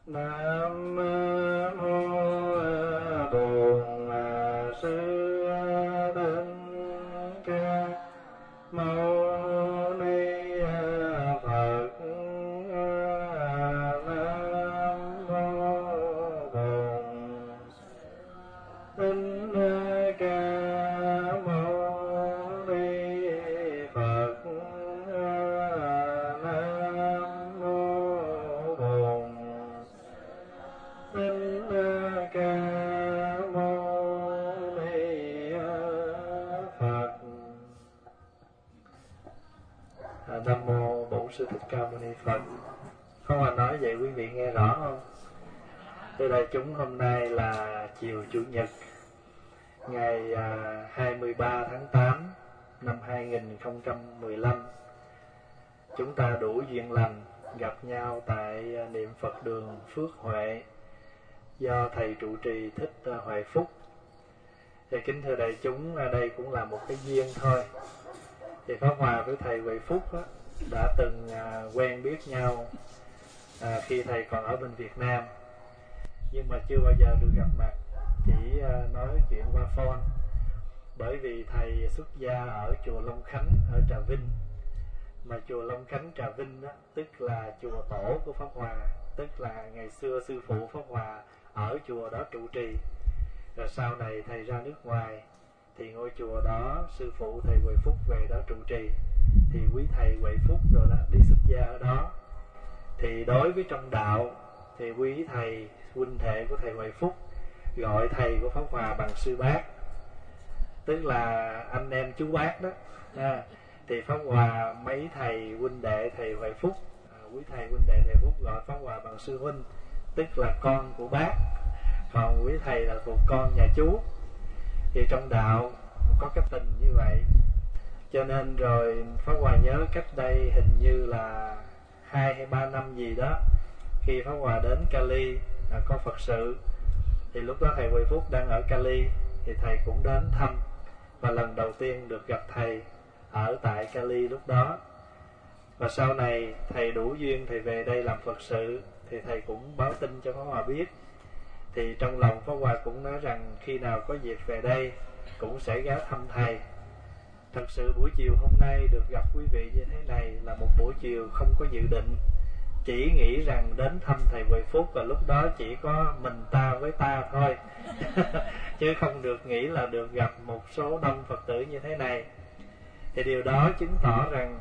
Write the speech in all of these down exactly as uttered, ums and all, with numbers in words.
Nam mô Bổn Sư Thích Ca Mâu Ni Phật. Nam mô Bổn Thích Ca Mâu Ni Phật. Nam mô Bổn Thích Ca Mâu Ni Phật. À, Nam mô Bổn Sư Thích Ca Mâu Ni Phật. Pháp Hòa nói vậy quý vị nghe rõ không? Thưa đại chúng, hôm nay là chiều Chủ nhật, ngày à, hai mươi ba tháng tám năm hai nghìn không trăm mười lăm. Chúng ta đủ duyên lành gặp nhau tại niệm Phật đường Phước Huệ do thầy trụ trì Thích Huệ Phúc. Thì kính thưa đại chúng, đây cũng là một cái duyên thôi. Thì Pháp Hòa với thầy Huệ Phúc đó, đã từng à, quen biết nhau à, khi thầy còn ở bên Việt Nam, nhưng mà chưa bao giờ được gặp mặt, chỉ à, nói chuyện qua phone. Bởi vì thầy xuất gia ở chùa Long Khánh ở Trà Vinh, mà chùa Long Khánh Trà Vinh đó, tức là chùa tổ của Pháp Hòa, tức là ngày xưa sư phụ Pháp Hòa ở chùa đó trụ trì. Rồi sau này thầy ra nước ngoài thì ngôi chùa đó sư phụ thầy Huệ Phúc về đó trụ trì, thì quý thầy Huệ Phúc rồi đó đi xuất gia ở đó. Thì đối với trong đạo thì quý thầy huynh đệ của thầy Huệ Phúc gọi thầy của Pháp Hòa bằng sư bác, tức là anh em chú bác đó. À, thì Pháp Hòa mấy thầy huynh đệ thầy Huệ Phúc, à, quý thầy huynh đệ thầy Phúc gọi Pháp Hòa bằng sư huynh, tức là con của bác, còn quý thầy là thuộc con nhà chú. Thì trong đạo có cái tình như vậy, cho nên rồi Pháp Hòa nhớ cách đây hình như là hai hay ba năm gì đó, khi Pháp Hòa đến Cali à, có Phật sự, thì lúc đó thầy Huệ Phúc đang ở Cali, thì thầy cũng đến thăm, và lần đầu tiên được gặp thầy ở tại Cali lúc đó. Và sau này thầy đủ duyên thầy về đây làm Phật sự, thì thầy cũng báo tin cho Pháp Hòa biết. Thì trong lòng Pháp Hòa cũng nói rằng khi nào có dịp về đây cũng sẽ ghé thăm thầy. Thật sự buổi chiều hôm nay được gặp quý vị như thế này là một buổi chiều không có dự định, chỉ nghĩ rằng đến thăm thầy Huệ Phúc, và lúc đó chỉ có mình ta với ta thôi chứ không được nghĩ là được gặp một số đông Phật tử như thế này. Thì điều đó chứng tỏ rằng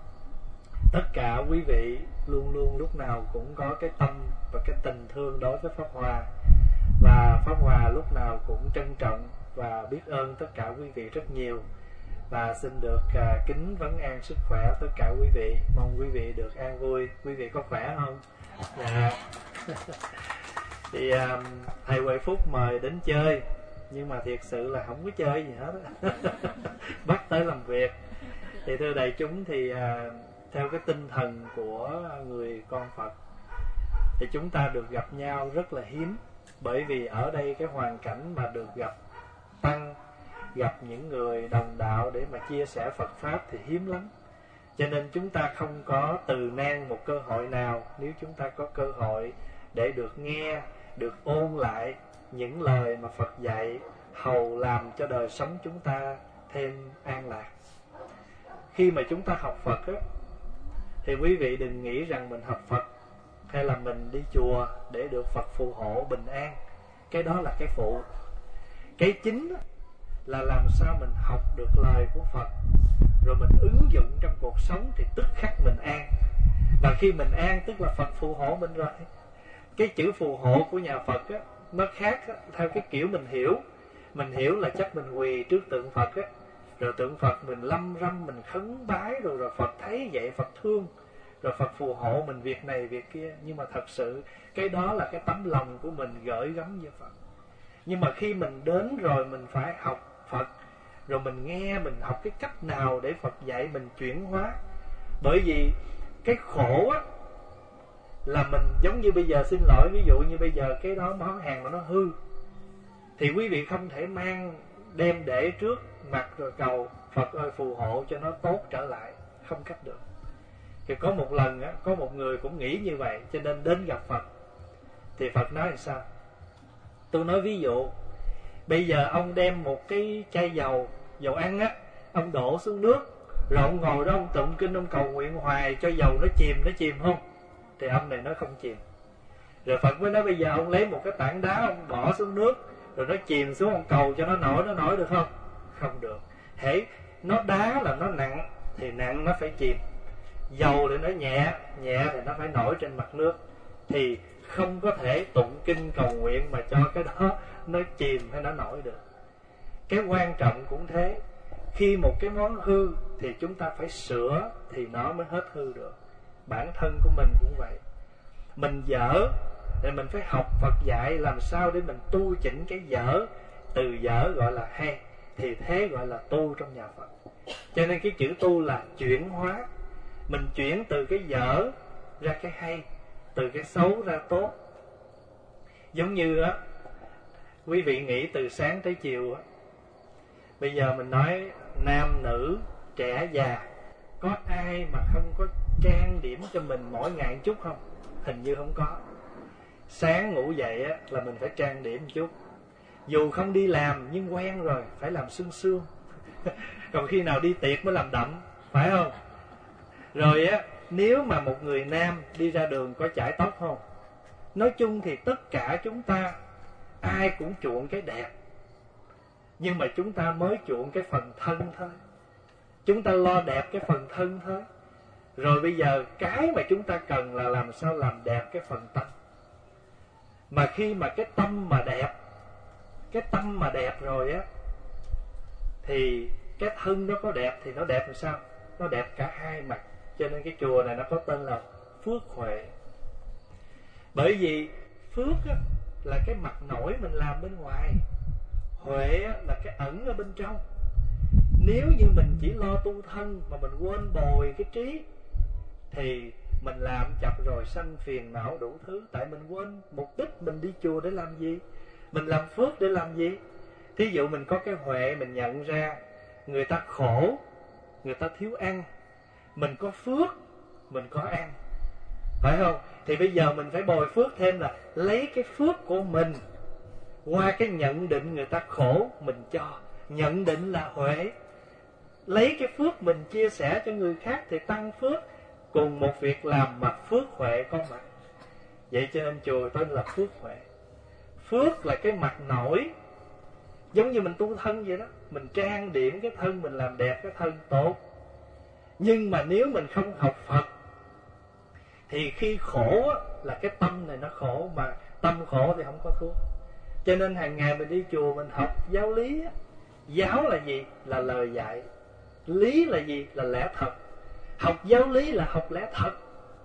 tất cả quý vị luôn luôn lúc nào cũng có cái tâm và cái tình thương đối với Pháp Hòa, và Pháp Hòa lúc nào cũng trân trọng và biết ơn tất cả quý vị rất nhiều. Và xin được uh, kính vấn an sức khỏe tất cả quý vị, mong quý vị được an vui. Quý vị có khỏe không? Dạ. Thì uh, thầy Huệ Phúc mời đến chơi, nhưng mà thiệt sự là không có chơi gì hết bắt tới làm việc. Thì thưa đại chúng, thì uh, theo cái tinh thần của người con Phật thì chúng ta được gặp nhau rất là hiếm. Bởi vì ở đây cái hoàn cảnh mà được gặp tăng, gặp những người đồng đạo để mà chia sẻ Phật Pháp thì hiếm lắm. Cho nên chúng ta không có từ nan một cơ hội nào nếu chúng ta có cơ hội để được nghe, được ôn lại những lời mà Phật dạy, hầu làm cho đời sống chúng ta thêm an lạc. Khi mà chúng ta học Phật á, thì quý vị đừng nghĩ rằng mình học Phật hay là mình đi chùa để được Phật phù hộ bình an. Cái đó là cái phụ. Cái chính là làm sao mình học được lời của Phật, rồi mình ứng dụng trong cuộc sống thì tức khắc mình an. Và khi mình an tức là Phật phù hộ mình rồi. Cái chữ phù hộ của nhà Phật á, nó khác á, theo cái kiểu mình hiểu. Mình hiểu là chắc mình quỳ trước tượng Phật á, rồi tượng Phật mình lâm râm, mình khấn bái, rồi rồi Phật thấy vậy Phật thương, rồi Phật phù hộ mình việc này việc kia. Nhưng mà thật sự cái đó là cái tấm lòng của mình gửi gắm với Phật. Nhưng mà khi mình đến rồi mình phải học Phật, rồi mình nghe, mình học cái cách nào để Phật dạy mình chuyển hóa. Bởi vì cái khổ á là mình giống như bây giờ, xin lỗi, ví dụ như bây giờ cái đó món hàng mà nó hư, thì quý vị không thể mang đem để trước mặt rồi cầu Phật ơi phù hộ cho nó tốt trở lại, không cách được. Thì có một lần á, có một người cũng nghĩ như vậy, cho nên đến gặp Phật. Thì Phật nói làm sao? Tôi nói ví dụ, bây giờ ông đem một cái chai dầu, dầu ăn á, ông đổ xuống nước, rồi ông ngồi đó ông tụng kinh, ông cầu nguyện hoài cho dầu nó chìm, nó chìm không? Thì ông này nó không chìm. Rồi Phật mới nói bây giờ ông lấy một cái tảng đá, ông bỏ xuống nước, rồi nó chìm xuống, ông cầu cho nó nổi, nó nổi được không? Không được. Hễ nó đá là nó nặng, thì nặng nó phải chìm. Dầu thì nó nhẹ, nhẹ thì nó phải nổi trên mặt nước. Thì không có thể tụng kinh cầu nguyện mà cho cái đó nó chìm hay nó nổi được. Cái quan trọng cũng thế. Khi một cái món hư thì chúng ta phải sửa thì nó mới hết hư được. Bản thân của mình cũng vậy. Mình dở thì mình phải học Phật dạy làm sao để mình tu chỉnh cái dở. Từ dở gọi là hay, thì thế gọi là tu trong nhà Phật. Cho nên cái chữ tu là chuyển hóa. Mình chuyển từ cái dở ra cái hay, từ cái xấu ra tốt. Giống như á, quý vị nghĩ từ sáng tới chiều á, bây giờ mình nói nam nữ trẻ già, có ai mà không có trang điểm cho mình mỗi ngày một chút không? Hình như không có. Sáng ngủ dậy á, là mình phải trang điểm một chút. Dù không đi làm nhưng quen rồi, phải làm sương sương. Còn khi nào đi tiệc mới làm đậm, phải không? Rồi á, nếu mà một người nam đi ra đường có chải tóc không? Nói chung thì tất cả chúng ta ai cũng chuộng cái đẹp, nhưng mà chúng ta mới chuộng cái phần thân thôi. Chúng ta lo đẹp cái phần thân thôi. Rồi bây giờ cái mà chúng ta cần là làm sao làm đẹp cái phần tâm. Mà khi mà cái tâm mà đẹp, cái tâm mà đẹp rồi á, thì cái thân nó có đẹp thì nó đẹp làm sao? Nó đẹp cả hai mặt. Cho nên cái chùa này nó có tên là Phước Huệ. Bởi vì phước á, là cái mặt nổi mình làm bên ngoài, huệ á, là cái ẩn ở bên trong. Nếu như mình chỉ lo tu thân mà mình quên bồi cái trí, thì mình làm chập rồi sanh phiền não đủ thứ. Tại mình quên mục đích mình đi chùa để làm gì, mình làm phước để làm gì. Thí dụ mình có cái huệ, mình nhận ra người ta khổ, người ta thiếu ăn, mình có phước, mình có ăn, phải không? Thì bây giờ mình phải bồi phước thêm là lấy cái phước của mình qua cái nhận định người ta khổ, mình cho. Nhận định là huệ. Lấy cái phước mình chia sẻ cho người khác thì tăng phước. Cùng một việc làm mà phước huệ có mặt. Vậy cho nên chùa tên là Phước Huệ. Phước là cái mặt nổi. Giống như mình tu thân vậy đó. Mình trang điểm cái thân, mình làm đẹp cái thân tốt. Nhưng mà nếu mình không học Phật thì khi khổ á, là cái tâm này nó khổ. Mà tâm khổ thì không có thuốc. Cho nên hàng ngày mình đi chùa mình học giáo lý á. Giáo là gì? Là lời dạy. Lý là gì? Là lẽ thật. Học giáo lý là học lẽ thật.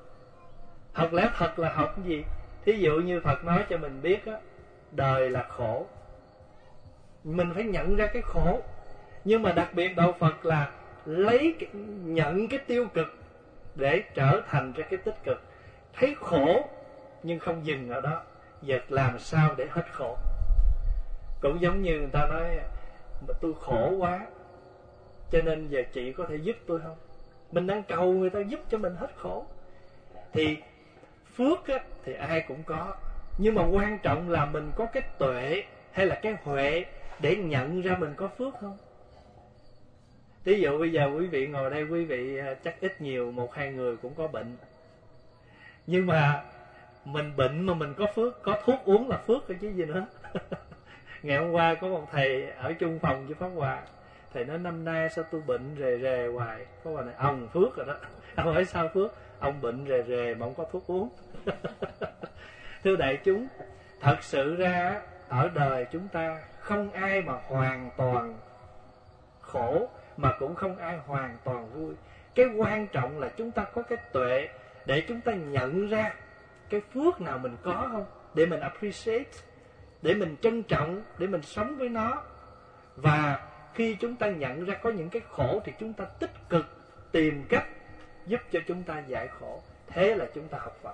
Học lẽ thật là học cái gì? Thí dụ như Phật nói cho mình biết á, đời là khổ. Mình phải nhận ra cái khổ. Nhưng mà đặc biệt đạo Phật là lấy cái, nhận cái tiêu cực để trở thành ra cái tích cực. Thấy khổ nhưng không dừng ở đó, giờ làm sao để hết khổ. Cũng giống như người ta nói tôi khổ quá, cho nên giờ chị có thể giúp tôi không? Mình đang cầu người ta giúp cho mình hết khổ. Thì phước á, thì ai cũng có. Nhưng mà quan trọng là mình có cái tuệ hay là cái huệ để nhận ra mình có phước không? Ví dụ bây giờ quý vị ngồi đây, quý vị chắc ít nhiều một hai người cũng có bệnh. Nhưng mà mình bệnh mà mình có phước, có thuốc uống là phước rồi chứ gì nữa. Ngày hôm qua có một thầy ở chung phòng với Pháp Hòa. Thầy nói năm nay sao tôi bệnh rề rề hoài. Pháp Hòa này ông phước rồi đó. Ông hỏi sao phước? Ông bệnh rề rề mà ông có thuốc uống. Thưa đại chúng, thật sự ra ở đời chúng ta không ai mà hoàn toàn khổ, mà cũng không ai hoàn toàn vui. Cái quan trọng là chúng ta có cái tuệ để chúng ta nhận ra cái phước nào mình có không, để mình appreciate, để mình trân trọng, để mình sống với nó. Và khi chúng ta nhận ra có những cái khổ thì chúng ta tích cực tìm cách giúp cho chúng ta giải khổ. Thế là chúng ta học Phật.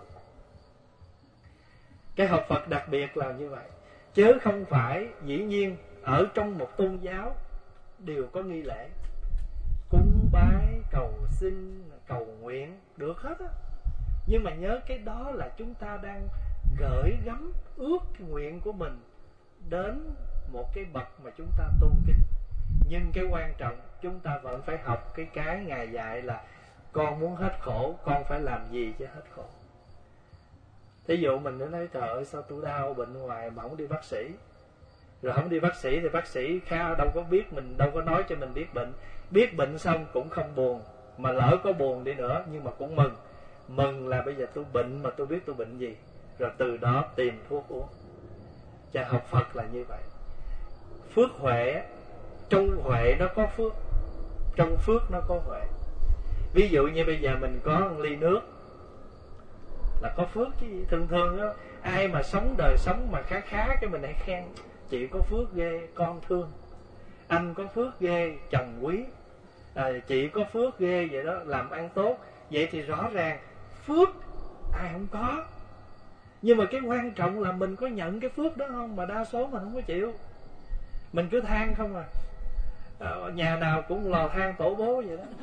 Cái học Phật đặc biệt là như vậy. Chứ không phải dĩ nhiên ở trong một tôn giáo đều có nghi lễ cúng bái, cầu xin, cầu nguyện, được hết á. Nhưng mà nhớ cái đó là chúng ta đang gửi gắm ước cái nguyện của mình đến một cái bậc mà chúng ta tôn kính. Nhưng cái quan trọng chúng ta vẫn phải học cái cái Ngài dạy là con muốn hết khổ, con phải làm gì cho hết khổ. Thí dụ mình đến nói trời ơi sao tôi đau bệnh hoài mà không đi bác sĩ. Rồi không đi bác sĩ thì bác sĩ khá đâu có biết mình, đâu có nói cho mình biết bệnh. Biết bệnh xong cũng không buồn, mà lỡ có buồn đi nữa nhưng mà cũng mừng. Mừng là bây giờ tôi bệnh mà tôi biết tôi bệnh gì, rồi từ đó tìm thuốc uống. Cha học Phật là như vậy. Phước huệ, trong huệ nó có phước, trong phước nó có huệ. Ví dụ như bây giờ mình có một ly nước là có phước chứ. Thường thường đó, ai mà sống đời sống mà khá khá cái mình hãy khen chị có phước ghê, con thương. Anh có phước ghê, chồng quý. À, chị có phước ghê, vậy đó, làm ăn tốt. Vậy thì rõ ràng phước ai không có. Nhưng mà cái quan trọng là mình có nhận cái phước đó không. Mà đa số mình không có chịu, mình cứ than không à. À nhà nào cũng lò than tổ bố vậy đó.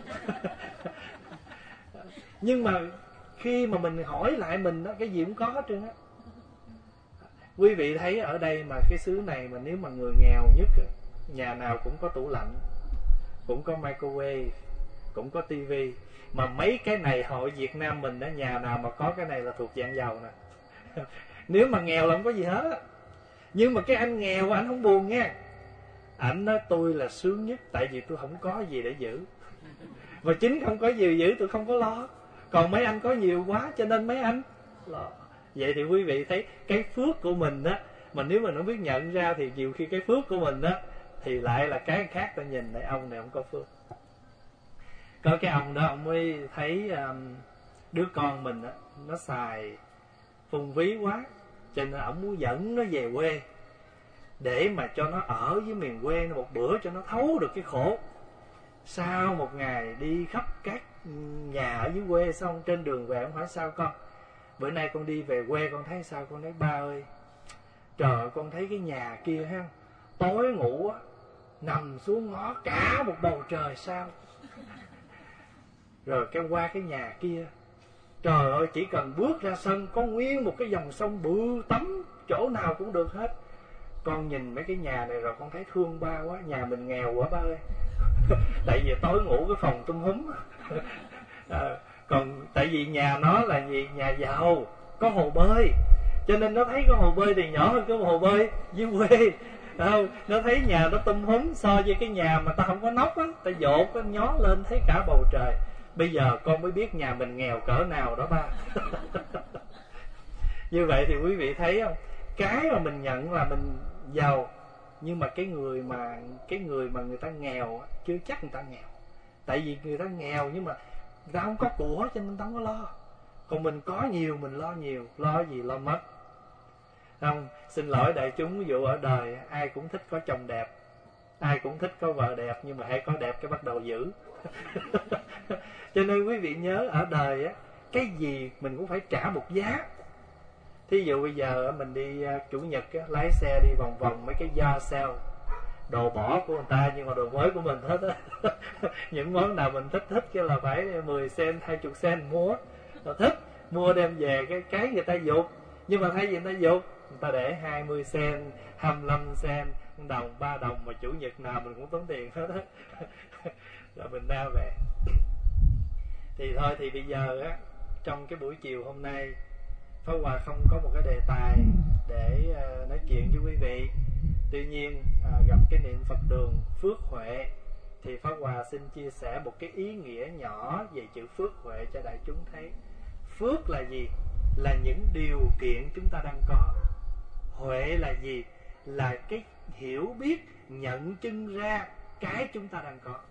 Nhưng mà khi mà mình hỏi lại mình đó, cái gì cũng có hết trơn á. Quý vị thấy ở đây mà cái xứ này mà nếu mà người nghèo nhất, nhà nào cũng có tủ lạnh, cũng có microwave, cũng có tivi. Mà mấy cái này hội Việt Nam mình đó, nhà nào mà có cái này là thuộc dạng giàu nè. Nếu mà nghèo là không có gì hết á. Nhưng mà cái anh nghèo anh không buồn nha. Anh nói tôi là sướng nhất, tại vì tôi không có gì để giữ. Và chính không có gì giữ tôi không có lo. Còn mấy anh có nhiều quá cho nên mấy anh lo. Vậy thì quý vị thấy cái phước của mình á, mà nếu mình không biết nhận ra thì nhiều khi cái phước của mình á thì lại là cái khác. Ta nhìn lại ông này không có phước. Có cái ông đó ông mới thấy um, đứa con mình á nó xài phung ví quá, cho nên ông muốn dẫn nó về quê để mà cho nó ở với miền quê nó một bữa cho nó thấu được cái khổ. Sau một ngày đi khắp các nhà ở dưới quê xong trên đường về ông hỏi sao con, bữa nay con đi về quê con thấy sao? Con nói ba ơi, trời con thấy cái nhà kia ha, tối ngủ á, nằm xuống ngó cả một bầu trời sao. Rồi cái qua cái nhà kia, trời ơi chỉ cần bước ra sân có nguyên một cái dòng sông bự tắm, chỗ nào cũng được hết. Con nhìn mấy cái nhà này rồi con thấy thương ba quá, nhà mình nghèo quá ba ơi. Tại vì tối ngủ cái phòng tum húm. À, còn tại vì nhà nó là gì? Nhà giàu, có hồ bơi, cho nên nó thấy có hồ bơi thì nhỏ hơn cái hồ bơi dưới quê. Không, nó thấy nhà nó tum húm so với cái nhà mà ta không có nóc á, ta dột nó nhó lên thấy cả bầu trời. Bây giờ con mới biết nhà mình nghèo cỡ nào đó ba. Như vậy thì quý vị thấy không? Cái mà mình nhận là mình giàu, nhưng mà cái người mà cái người mà người ta nghèo chưa chắc người ta nghèo. Tại vì người ta nghèo nhưng mà người ta không có của cho nên người ta không có lo. Còn mình có nhiều mình lo nhiều, lo gì lo mất. Không, xin lỗi đại chúng, ví dụ ở đời ai cũng thích có chồng đẹp, ai cũng thích có vợ đẹp, nhưng mà hãy có đẹp cái bắt đầu giữ. Cho nên quý vị nhớ ở đời á, cái gì mình cũng phải trả một giá. Thí dụ bây giờ mình đi chủ nhật á, lái xe đi vòng vòng mấy cái yard sale, đồ bỏ của người ta nhưng mà đồ mới của mình hết á. Những món nào mình thích thích cái là phải mười cent, hai mươi cent mua. Rồi thích mua đem về cái cái người ta dục, nhưng mà thay vì người ta dục, người ta để hai mươi cent, hai mươi lăm cent, đồng, ba đồng, mà chủ nhật nào mình cũng tốn tiền hết á. Rồi mình ra về. Thì thôi thì bây giờ á, trong cái buổi chiều hôm nay Pháp Hòa không có một cái đề tài để uh, nói chuyện với quý vị. Tuy nhiên uh, gặp cái niệm Phật đường phước huệ thì Pháp Hòa xin chia sẻ một cái ý nghĩa nhỏ về chữ phước huệ cho đại chúng thấy. Phước là gì? Là những điều kiện chúng ta đang có. Huệ là gì? Là cái hiểu biết, nhận chân ra cái chúng ta đang có.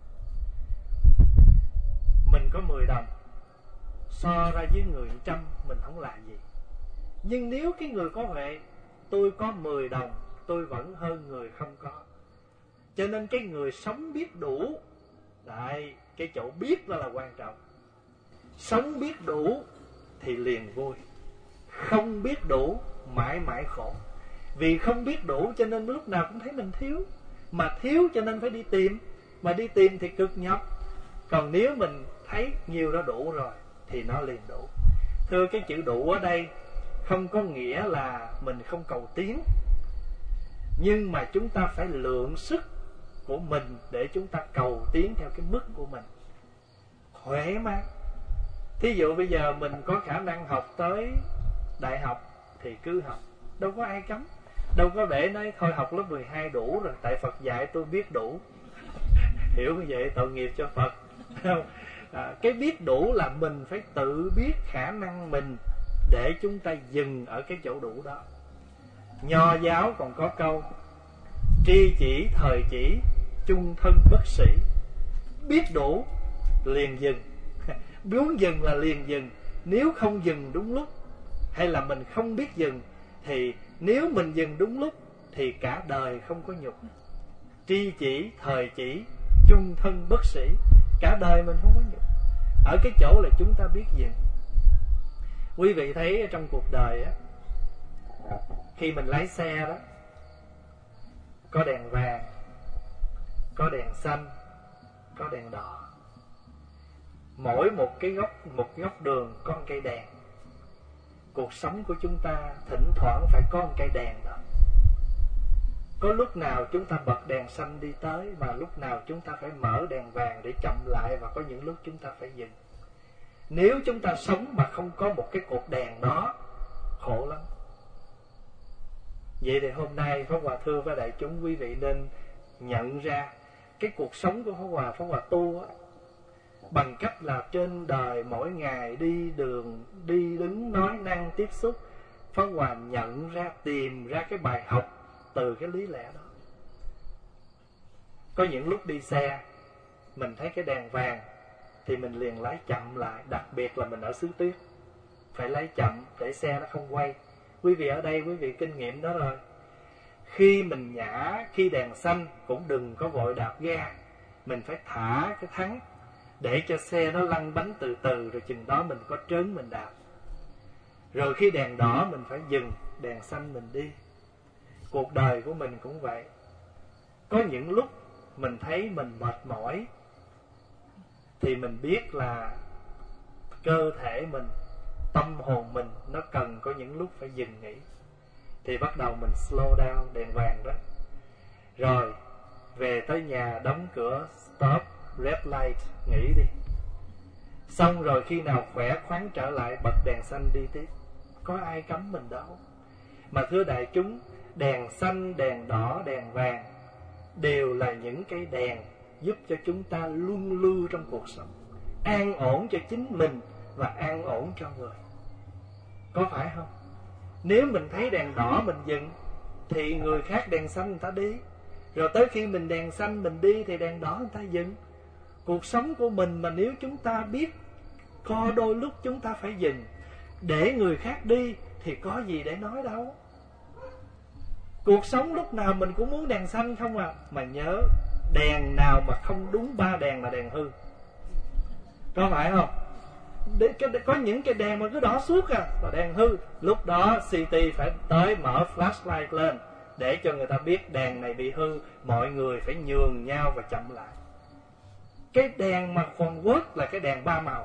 Mình có mười đồng, so ra với người trăm mình không là gì. Nhưng nếu cái người có huệ, tôi có mười đồng, tôi vẫn hơn người không có. Cho nên cái người sống biết đủ, đấy, cái chỗ biết đó là quan trọng. Sống biết đủ thì liền vui, không biết đủ mãi mãi khổ. Vì không biết đủ cho nên lúc nào cũng thấy mình thiếu, mà thiếu cho nên phải đi tìm, mà đi tìm thì cực nhọc. Còn nếu mình thấy nhiều đã đủ rồi thì nó liền đủ. Thưa, cái chữ đủ ở đây không có nghĩa là mình không cầu tiến, nhưng mà chúng ta phải lượng sức của mình để chúng ta cầu tiến theo cái mức của mình. Khỏe mà. Thí dụ bây giờ mình có khả năng học tới đại học thì cứ học, đâu có ai cấm. Đâu có để nói thôi học lớp mười hai đủ rồi, tại Phật dạy tôi biết đủ. Hiểu như vậy tội nghiệp cho Phật. À, cái biết đủ là mình phải tự biết khả năng mình để chúng ta dừng ở cái chỗ đủ đó. Nho giáo còn có câu tri chỉ thời chỉ, chung thân bất sĩ. Biết đủ liền dừng. Muốn dừng là liền dừng. Nếu không dừng đúng lúc, hay là mình không biết dừng, thì nếu mình dừng đúng lúc thì cả đời không có nhục. Tri chỉ thời chỉ, chung thân bất sĩ. Cả đời mình không có nhục. Ở cái chỗ là chúng ta biết dừng. Quý vị thấy trong cuộc đời á, khi mình lái xe đó, có đèn vàng, có đèn xanh, có đèn đỏ. Mỗi một cái góc, một góc đường có một cây đèn. Cuộc sống của chúng ta thỉnh thoảng phải có một cây đèn đó. Có lúc nào chúng ta bật đèn xanh đi tới, mà lúc nào chúng ta phải mở đèn vàng để chậm lại, và có những lúc chúng ta phải dừng. Nếu chúng ta sống mà không có một cái cột đèn đó, khổ lắm. Vậy thì hôm nay Pháp Hòa thưa với đại chúng, quý vị nên nhận ra cái cuộc sống của Pháp Hòa, Pháp Hòa tu á, bằng cách là trên đời mỗi ngày đi đường, đi đứng, nói năng, tiếp xúc, Pháp Hòa nhận ra, tìm ra cái bài học từ cái lý lẽ đó. Có những lúc đi xe, mình thấy cái đèn vàng thì mình liền lái chậm lại. Đặc biệt là mình ở xứ tuyết, phải lái chậm để xe nó không quay. Quý vị ở đây, quý vị kinh nghiệm đó rồi. Khi mình nhả, khi đèn xanh cũng đừng có vội đạp ga. Mình phải thả cái thắng để cho xe nó lăn bánh từ từ, rồi chừng đó mình có trớn mình đạp. Rồi khi đèn đỏ mình phải dừng, đèn xanh mình đi. Cuộc đời của mình cũng vậy. Có những lúc mình thấy mình mệt mỏi thì mình biết là cơ thể mình, tâm hồn mình nó cần có những lúc phải dừng nghỉ. Thì bắt đầu mình slow down, đèn vàng đó. Rồi về tới nhà đóng cửa, stop, red light, nghỉ đi. Xong rồi khi nào khỏe khoắn trở lại, bật đèn xanh đi tiếp. Có ai cấm mình đâu. Mà thưa đại chúng, đèn xanh, đèn đỏ, đèn vàng đều là những cái đèn giúp cho chúng ta luân lưu trong cuộc sống, an ổn cho chính mình và an ổn cho người. Có phải không? Nếu mình thấy đèn đỏ mình dừng thì người khác đèn xanh người ta đi. Rồi tới khi mình đèn xanh mình đi thì đèn đỏ người ta dừng. Cuộc sống của mình mà nếu chúng ta biết có đôi lúc chúng ta phải dừng để người khác đi thì có gì để nói đâu. Cuộc sống lúc nào mình cũng muốn đèn xanh không à. Mà nhớ, đèn nào mà không đúng ba đèn là đèn hư. Có phải không? Để, có những cái đèn mà cứ đỏ suốt à là đèn hư. Lúc đó City phải tới mở flashlight lên để cho người ta biết đèn này bị hư. Mọi người phải nhường nhau và chậm lại. Cái đèn mà còn quất là cái đèn ba màu,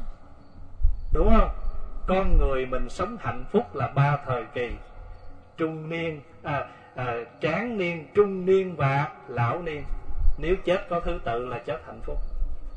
đúng không? Con người mình sống hạnh phúc là ba thời kỳ: trung niên, à, à, tráng niên, trung niên và lão niên. Nếu chết có thứ tự là chết hạnh phúc.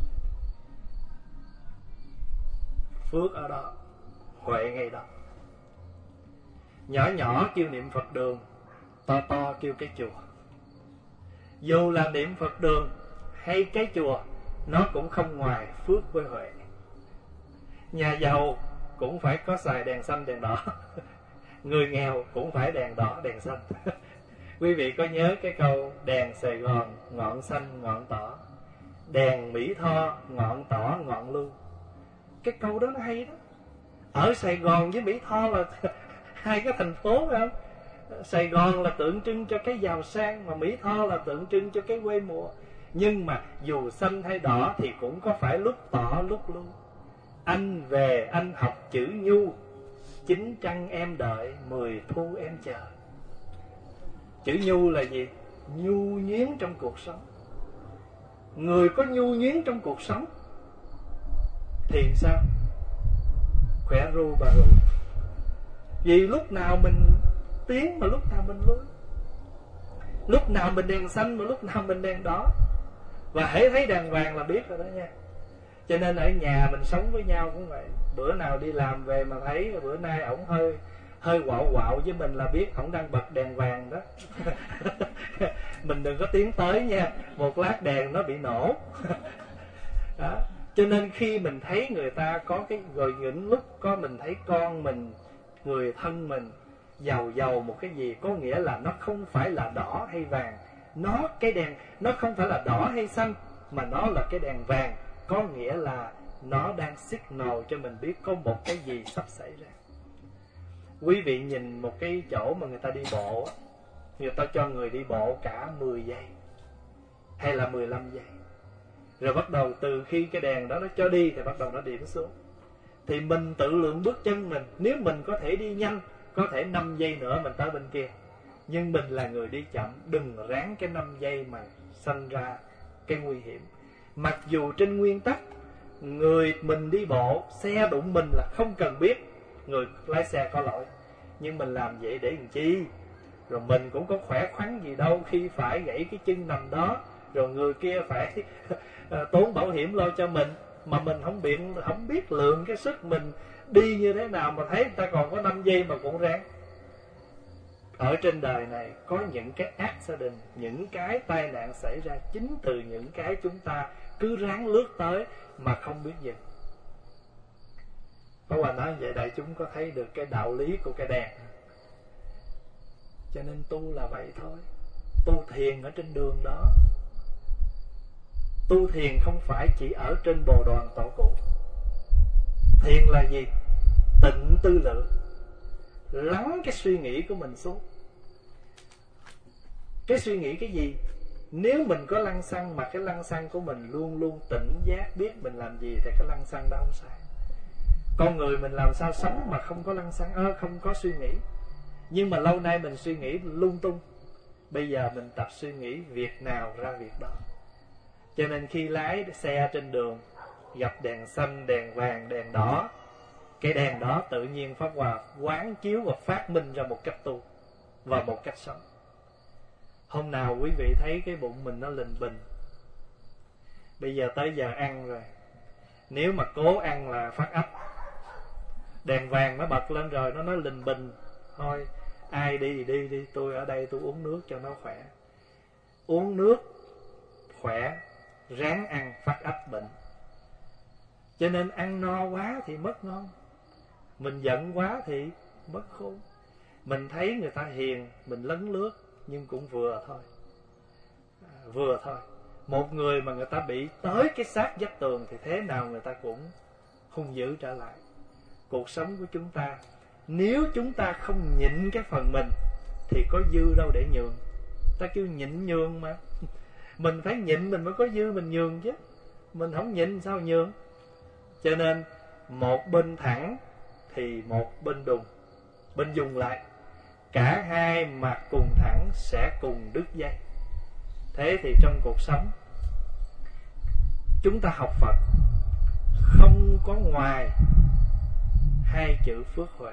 Phước ở đó, huệ ngay đó. Nhỏ nhỏ kêu niệm Phật đường, to to kêu cái chùa. Dù là niệm Phật đường hay cái chùa, nó cũng không ngoài phước với huệ. Nhà giàu cũng phải có xài đèn xanh đèn đỏ, người nghèo cũng phải đèn đỏ đèn xanh. Quý vị có nhớ cái câu đèn Sài Gòn ngọn xanh ngọn tỏ, đèn Mỹ Tho ngọn tỏ ngọn lưu? Cái câu đó nó hay đó. Ở Sài Gòn với Mỹ Tho là hai cái thành phố, phải không? Sài Gòn là tượng trưng cho cái giàu sang, mà Mỹ Tho là tượng trưng cho cái quê mùa. Nhưng mà dù xanh hay đỏ thì cũng có phải lúc tỏ lúc lưu. Anh về anh học chữ nhu, chín trăng em đợi, mười thu em chờ. Chữ nhu là gì? Nhu nhuyến trong cuộc sống. Người có nhu nhuyến trong cuộc sống thì sao? Khỏe ru bà ru. Vì lúc nào mình tiến mà lúc nào mình lui, lúc nào mình đèn xanh mà lúc nào mình đèn đỏ. Và hễ thấy đèn vàng là biết rồi đó nha. Cho nên ở nhà mình sống với nhau cũng vậy. Bữa nào đi làm về mà thấy bữa nay ổng hơi hơi quạo quạo với mình là biết ổng đang bật đèn vàng đó. Mình đừng có tiến tới nha, một lát đèn nó bị nổ. Đó. Cho nên khi mình thấy người ta có cái, rồi những lúc có mình thấy con mình, người thân mình giàu giàu một cái gì, có nghĩa là nó không phải là đỏ hay vàng, nó cái đèn nó không phải là đỏ hay xanh, mà nó là cái đèn vàng, có nghĩa là nó đang signal cho mình biết có một cái gì sắp xảy ra. Quý vị nhìn một cái chỗ mà người ta đi bộ, người ta cho người đi bộ cả mười giây hay là mười lăm giây, rồi bắt đầu từ khi cái đèn đó nó cho đi thì bắt đầu nó điểm xuống. Thì mình tự lượng bước chân mình, nếu mình có thể đi nhanh, có thể năm giây nữa mình tới bên kia, nhưng mình là người đi chậm, đừng ráng cái năm giây mà sanh ra cái nguy hiểm. Mặc dù trên nguyên tắc người mình đi bộ, xe đụng mình là không cần biết người lái xe có lỗi, nhưng mình làm vậy để làm chi? Rồi mình cũng có khỏe khoắn gì đâu khi phải gãy cái chân nằm đó, rồi người kia phải tốn bảo hiểm lo cho mình, mà mình không biết không biết lượng cái sức mình đi như thế nào mà thấy người ta còn có năm giây mà cũng ráng. Ở trên đời này có những cái accident, những cái tai nạn xảy ra chính từ những cái chúng ta cứ ráng lướt tới mà không biết dừng. Có Hòa nói vậy đại chúng có thấy được cái đạo lý của cái đèn. Cho nên tu là vậy thôi. Tu thiền ở trên đường đó. Tu thiền không phải chỉ ở trên bồ đoàn tổ cụ. Thiền là gì? Tịnh tư lượng, lắng cái suy nghĩ của mình xuống. Cái suy nghĩ cái gì? Nếu mình có lăng xăng mà cái lăng xăng của mình luôn luôn tỉnh giác biết mình làm gì thì cái lăng xăng đó không sai. Con người mình làm sao sống mà không có lăng xăng, à, không có suy nghĩ. Nhưng mà lâu nay mình suy nghĩ lung tung. Bây giờ mình tập suy nghĩ việc nào ra việc đó. Cho nên khi lái xe trên đường gặp đèn xanh, đèn vàng, đèn đỏ, cái đèn đó tự nhiên Pháp Hòa quán chiếu và phát minh ra một cách tu và một cách sống. Hôm nào quý vị thấy cái bụng mình nó lình bình, bây giờ tới giờ ăn rồi, nếu mà cố ăn là phát ấp, đèn vàng nó bật lên rồi nó nói lình bình, thôi ai đi thì đi đi, tôi ở đây tôi uống nước cho nó khỏe. Uống nước khỏe, ráng ăn phát ấp bệnh. Cho nên ăn no quá thì mất ngon, mình giận quá thì mất khôn. Mình thấy người ta hiền, mình lấn lướt, nhưng cũng vừa thôi, à, vừa thôi. Một người mà người ta bị tới cái sát vách tường thì thế nào người ta cũng hung dữ trở lại. Cuộc sống của chúng ta, nếu chúng ta không nhịn cái phần mình thì có dư đâu để nhường. Ta kêu nhịn nhường mà. Mình phải nhịn mình mới có dư mình nhường chứ. Mình không nhịn sao nhường. Cho nên một bên thẳng thì một bên đùng, bên dùng lại. Cả hai mặt cùng thẳng sẽ cùng đứt dây. Thế thì trong cuộc sống chúng ta học Phật không có ngoài hai chữ phước huệ.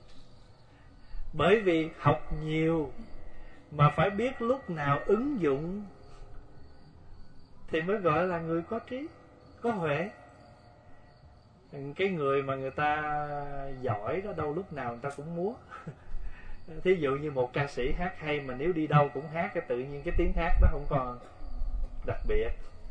Bởi vì học nhiều mà phải biết lúc nào ứng dụng thì mới gọi là người có trí, có huệ. Cái người mà người ta giỏi đó đâu lúc nào người ta cũng múa. Thí dụ như một ca sĩ hát hay mà nếu đi đâu cũng hát, cái tự nhiên cái tiếng hát đó không còn đặc biệt.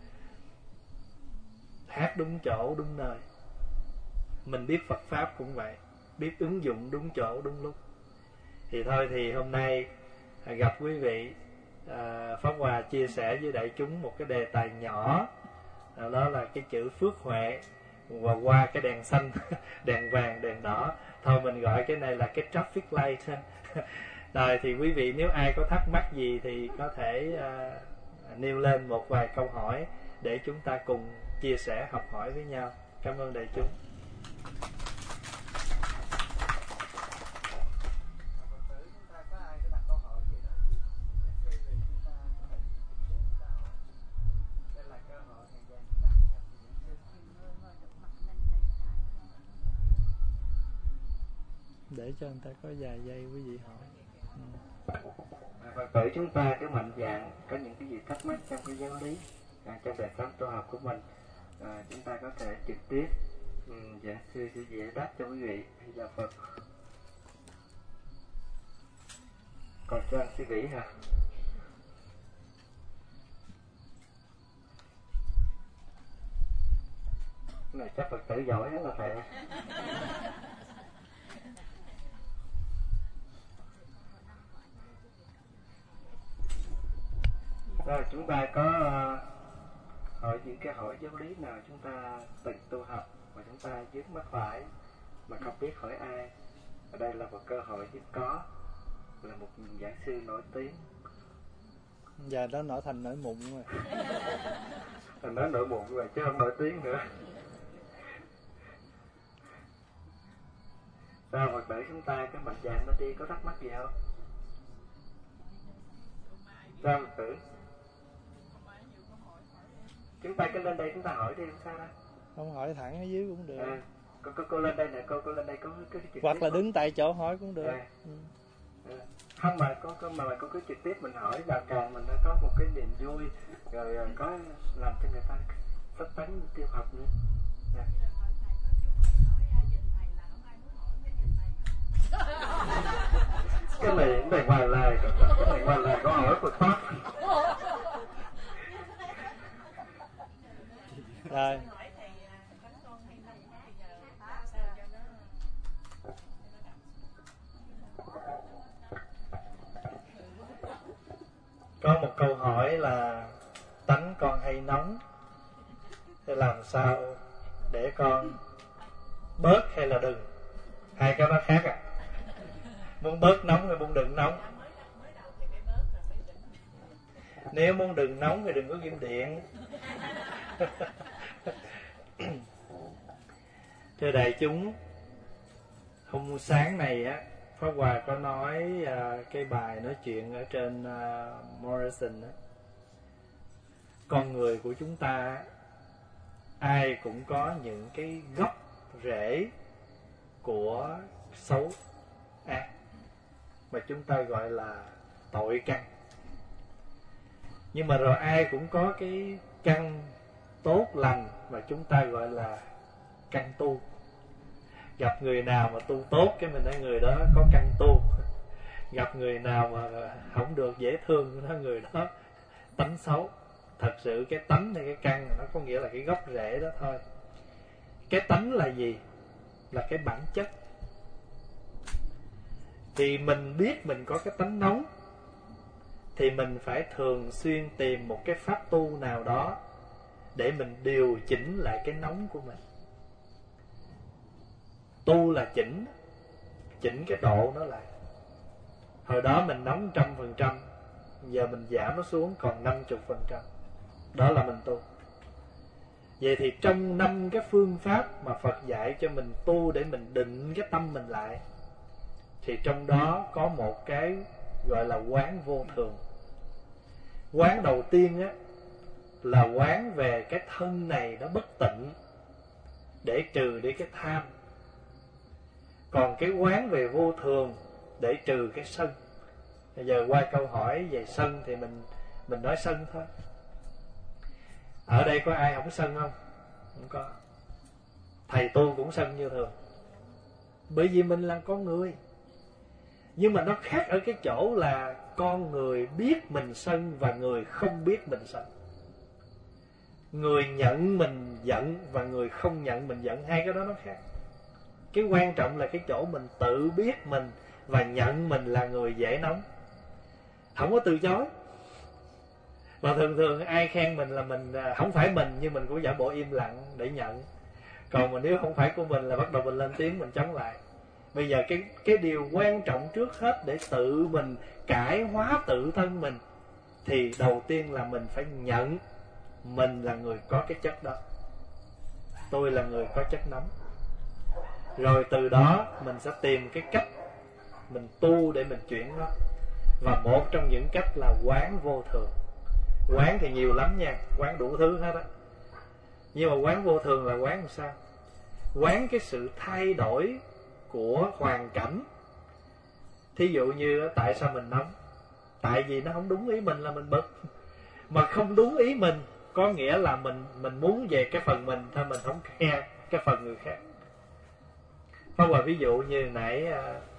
Hát đúng chỗ đúng nơi. Mình biết Phật Pháp cũng vậy, biết ứng dụng đúng chỗ đúng lúc. Thì thôi thì hôm nay gặp quý vị, à, Pháp Hòa chia sẻ với đại chúng một cái đề tài nhỏ, đó là cái chữ phước huệ. Và qua cái đèn xanh, đèn vàng, đèn đỏ, thôi mình gọi cái này là cái traffic light. Rồi thì quý vị nếu ai có thắc mắc gì thì có thể uh, nêu lên một vài câu hỏi để chúng ta cùng chia sẻ học hỏi với nhau. Cảm ơn đại chúng. để cho người ta có vài giây quý vị hỏi. Ừ. Phật tử chúng ta cứ mạnh dạn có những cái gì thắc mắc trong cái giáo lý, à, trong đời sống tu học của mình, à, chúng ta có thể trực tiếp um, giảng sư sẽ giải đáp cho quý vị. Bây giờ Phật còn cho anh suy nghĩ hả? Cái này chắc Phật tử giỏi lắm là thầy. Rồi chúng ta có uh, hỏi những cái hỏi giáo lý nào chúng ta từng tu học mà chúng ta vướng mắc phải mà không biết hỏi ai. Ở đây là một cơ hội hiếm có, là một giảng sư nổi tiếng. Giờ đó nổi thành nổi mụn rồi. Thành nói nổi mụn rồi chứ không nổi tiếng nữa. Sao Phật tử chúng ta cái mạnh dạn nó đi, có thắc mắc gì không? Sao Phật tử? Chúng ta cứ lên đây chúng ta hỏi đi, không sao đâu. Không hỏi thẳng ở dưới cũng được. À, cô, cô, cô lên đây nè, cô, cô lên đây có cái trực hoặc là đứng tại chỗ hỏi cũng được. À. Ừ. À. Không mà có, có mà là cô cứ trực tiếp mình hỏi là càng mình đã có một cái niềm vui, rồi có làm cho người ta phát tánh tiêu học nữa. À. Cái này cũng này ngoài lời, cái này ngoài lời có hỏi Phật pháp. Rồi. Có một câu hỏi là tánh con hay nóng, thế làm sao để con bớt hay là đừng? Hai cái đó khác à. Muốn bớt nóng hay muốn đừng nóng? Nếu muốn đừng nóng thì đừng có kim điện. Thưa đại chúng, hôm sáng này á, Pháp Hòa có nói uh, cái bài nói chuyện ở trên uh, Morrison á. Con người của chúng ta ai cũng có những cái gốc rễ của xấu ác mà chúng ta gọi là tội căn. Nhưng mà rồi ai cũng có cái căn tốt lành mà chúng ta gọi là căn tu. Gặp người nào mà tu tốt cái mình nói người đó có căn tu. Gặp người nào mà không được dễ thương nó người đó tánh xấu. Thật sự cái tánh hay cái căn nó có nghĩa là cái gốc rễ đó thôi. Cái tánh là gì? Là cái bản chất. Thì mình biết mình có cái tánh nóng thì mình phải thường xuyên tìm một cái pháp tu nào đó để mình điều chỉnh lại cái nóng của mình. Tu là chỉnh, chỉnh cái độ nó lại. Hồi đó mình nóng trăm phần trăm, giờ mình giảm nó xuống còn năm mươi phần trăm. Đó là mình tu. Vậy thì trong năm cái phương pháp mà Phật dạy cho mình tu để mình định cái tâm mình lại, thì trong đó có một cái gọi là quán vô thường. Quán đầu tiên á là quán về cái thân này nó bất tịnh để trừ đi cái tham. Còn cái quán về vô thường để trừ cái sân. Bây giờ qua câu hỏi về sân thì mình mình nói sân thôi. Ở đây có ai không sân không? Không có. Thầy tu cũng sân như thường. Bởi vì mình là con người. Nhưng mà nó khác ở cái chỗ là con người biết mình sân và người không biết mình sân. Người nhận mình giận và người không nhận mình giận, hai cái đó nó khác. Cái quan trọng là cái chỗ mình tự biết mình và nhận mình là người dễ nóng, không có từ chối. Và thường thường ai khen mình là mình không phải mình, nhưng mình cũng giả bộ im lặng để nhận. Còn mà nếu không phải của mình là bắt đầu mình lên tiếng, mình chống lại. Bây giờ cái cái điều quan trọng trước hết để tự mình cải hóa tự thân mình, thì đầu tiên là mình phải nhận mình là người có cái chất đó. Tôi là người có chất nóng. Rồi từ đó mình sẽ tìm cái cách mình tu để mình chuyển nó. Và một trong những cách là quán vô thường. Quán thì nhiều lắm nha, quán đủ thứ hết á. Nhưng mà quán vô thường là quán làm sao? Quán cái sự thay đổi của hoàn cảnh. Thí dụ như tại sao mình nóng? Tại vì nó không đúng ý mình là mình bực. Mà không đúng ý mình có nghĩa là mình mình muốn về cái phần mình thôi, mình không nghe cái phần người khác. Pháp Hòa ví dụ như nãy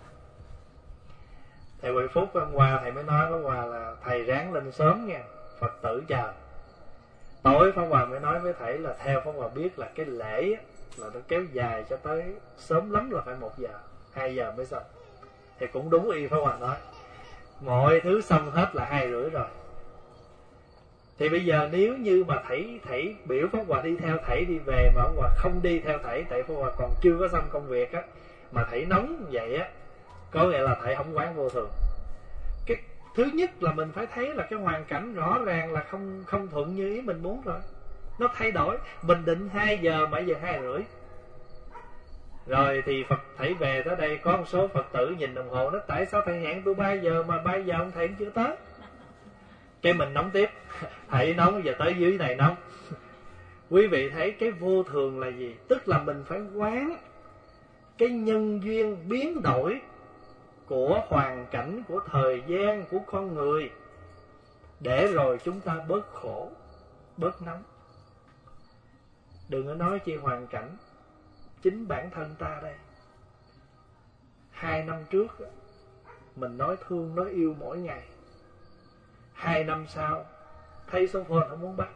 thầy Huệ Phúc hôm qua thầy mới nói Pháp Hòa là thầy ráng lên sớm nha, Phật tử chờ. Tối Pháp Hòa mới nói với thầy là theo Pháp Hòa biết là cái lễ là nó kéo dài cho tới sớm lắm là phải một giờ, hai giờ mới xong. Thì cũng đúng y Pháp Hòa nói, mọi thứ xong hết là hai rưỡi rồi. Thì bây giờ nếu như mà thầy thầy biểu Pháp Hòa đi theo thầy đi về mà Pháp Hòa không đi theo thầy, tại Pháp Hòa còn chưa có xong công việc á, mà thầy nóng vậy á, có nghĩa là thầy không quán vô thường. Cái thứ nhất là mình phải thấy là cái hoàn cảnh rõ ràng là không không thuận như ý mình muốn rồi, nó thay đổi. Mình định hai giờ mà giờ hai rưỡi rồi, thì Phật thầy về tới đây có một số Phật tử nhìn đồng hồ nó tại sao thầy hẹn tôi ba giờ mà ba giờ ông thầy cũng chưa tới. Cái mình nóng tiếp, thầy nóng giờ tới dưới này nóng. Quý vị thấy cái vô thường là gì? Tức là mình phải quán cái nhân duyên biến đổi của hoàn cảnh, của thời gian, của con người, để rồi chúng ta bớt khổ, bớt nóng. Đừng có nói chi hoàn cảnh, chính bản thân ta đây. Hai năm trước mình nói thương, nói yêu mỗi ngày. Hai năm sau thấy số phone không muốn bắt.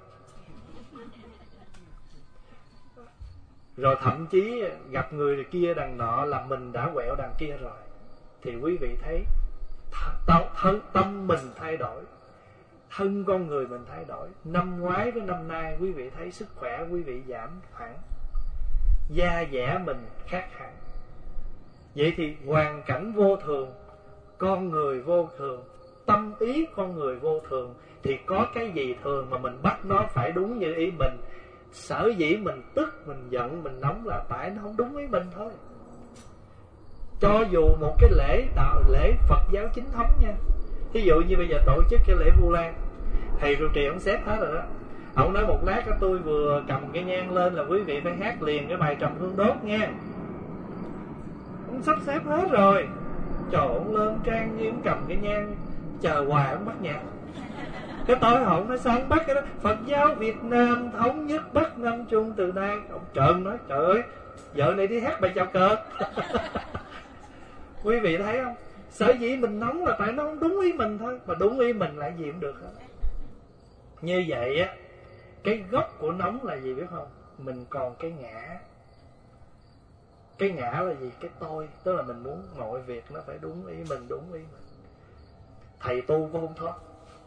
Rồi thậm chí gặp người kia đằng nọ là mình đã quẹo đằng kia rồi. Thì quý vị thấy th- th- tâm mình thay đổi, thân con người mình thay đổi. Năm ngoái với năm nay quý vị thấy sức khỏe quý vị giảm hẳn, da dẻ mình khác hẳn. Vậy thì hoàn cảnh vô thường, con người vô thường, tâm ý con người vô thường, thì có cái gì thường mà mình bắt nó phải đúng như ý mình. Sở dĩ mình tức, mình giận, mình nóng là tại nó không đúng ý mình thôi. Cho dù một cái lễ đạo, lễ Phật giáo chính thống nha. Ví dụ như bây giờ tổ chức cái lễ Vu Lan, thầy trụ trì ông xếp hết rồi đó. Ông nói một lát đó, tôi vừa cầm cái nhang lên là quý vị phải hát liền cái bài Trầm Hương Đốt nha. Ông sắp xếp hết rồi. Trời, ông lên trang như ông cầm cái nhang, chờ hoài ông bắt nhạc. Cái tối hậu nói sao ông bắt cái đó? Phật giáo Việt Nam thống nhất Bắc Nam Trung từ nay. Ông trợn nói trời ơi, vợ này đi hát bài chào cờ. Quý vị thấy không? Sở dĩ mình nóng là tại nó không đúng ý mình thôi. Mà đúng ý mình lại gì cũng được hết. Như vậy á, cái gốc của nóng là gì biết không? Mình còn cái ngã. Cái ngã là gì? Cái tôi. Tức là mình muốn mọi việc nó phải đúng ý mình, đúng ý mình. Thầy tu cũng không thoát.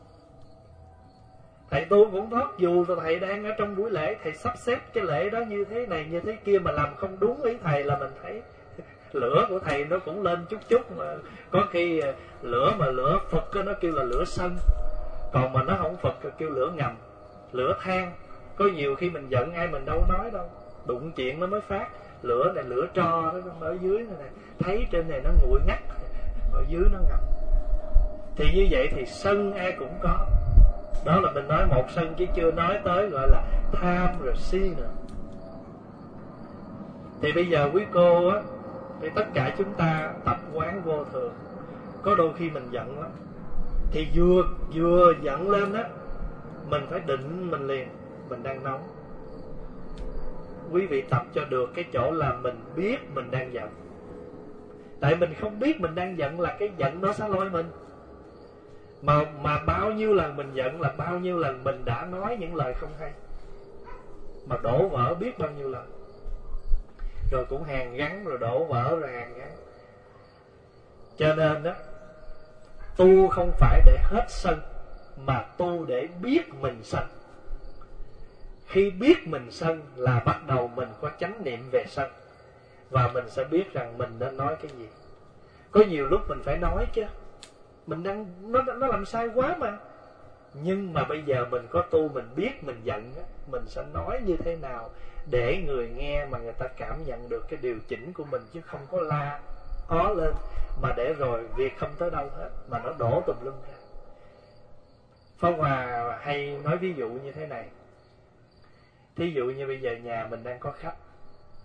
Thầy tu cũng thoát. Dù là thầy đang ở trong buổi lễ, thầy sắp xếp cái lễ đó như thế này như thế kia, mà làm không đúng ý thầy là mình thấy lửa của thầy nó cũng lên chút chút. Mà có khi lửa mà lửa Phật nó kêu là lửa sân, còn mà nó không Phật kêu lửa ngầm, lửa than. Có nhiều khi mình giận ai mình đâu nói đâu, đụng chuyện nó mới phát. Lửa này lửa tro nó ở dưới này, này thấy trên này nó nguội ngắt, ở dưới nó ngầm. Thì như vậy thì sân ai cũng có. Đó là mình nói một sân chứ chưa nói tới gọi là tham rồi si nữa. Thì bây giờ quý cô á, thì tất cả chúng ta tập quán vô thường. Có đôi khi mình giận lắm, thì vừa vừa giận lên á, mình phải định mình liền, mình đang nóng. Quý vị tập cho được cái chỗ là mình biết mình đang giận. Tại mình không biết mình đang giận là cái giận nó sẽ lôi mình. Mà, mà bao nhiêu lần mình giận là bao nhiêu lần mình đã nói những lời không hay, mà đổ vỡ biết bao nhiêu lần. Rồi cũng hàn gắn, rồi đổ vỡ, rồi hàn gắn. Cho nên đó, tu không phải để hết sân, mà tu để biết mình sân. Khi biết mình sân là bắt đầu mình có chánh niệm về sân, và mình sẽ biết rằng mình nên nói cái gì. Có nhiều lúc mình phải nói chứ, mình đang nó nó làm sai quá mà. Nhưng mà bây giờ mình có tu, mình biết mình giận á, mình sẽ nói như thế nào để người nghe mà người ta cảm nhận được cái điều chỉnh của mình, chứ không có la ó lên mà để rồi việc không tới đâu hết mà nó đổ tùm lum ra. Pháp Hòa hay nói ví dụ như thế này. Thí dụ như bây giờ nhà mình đang có khách,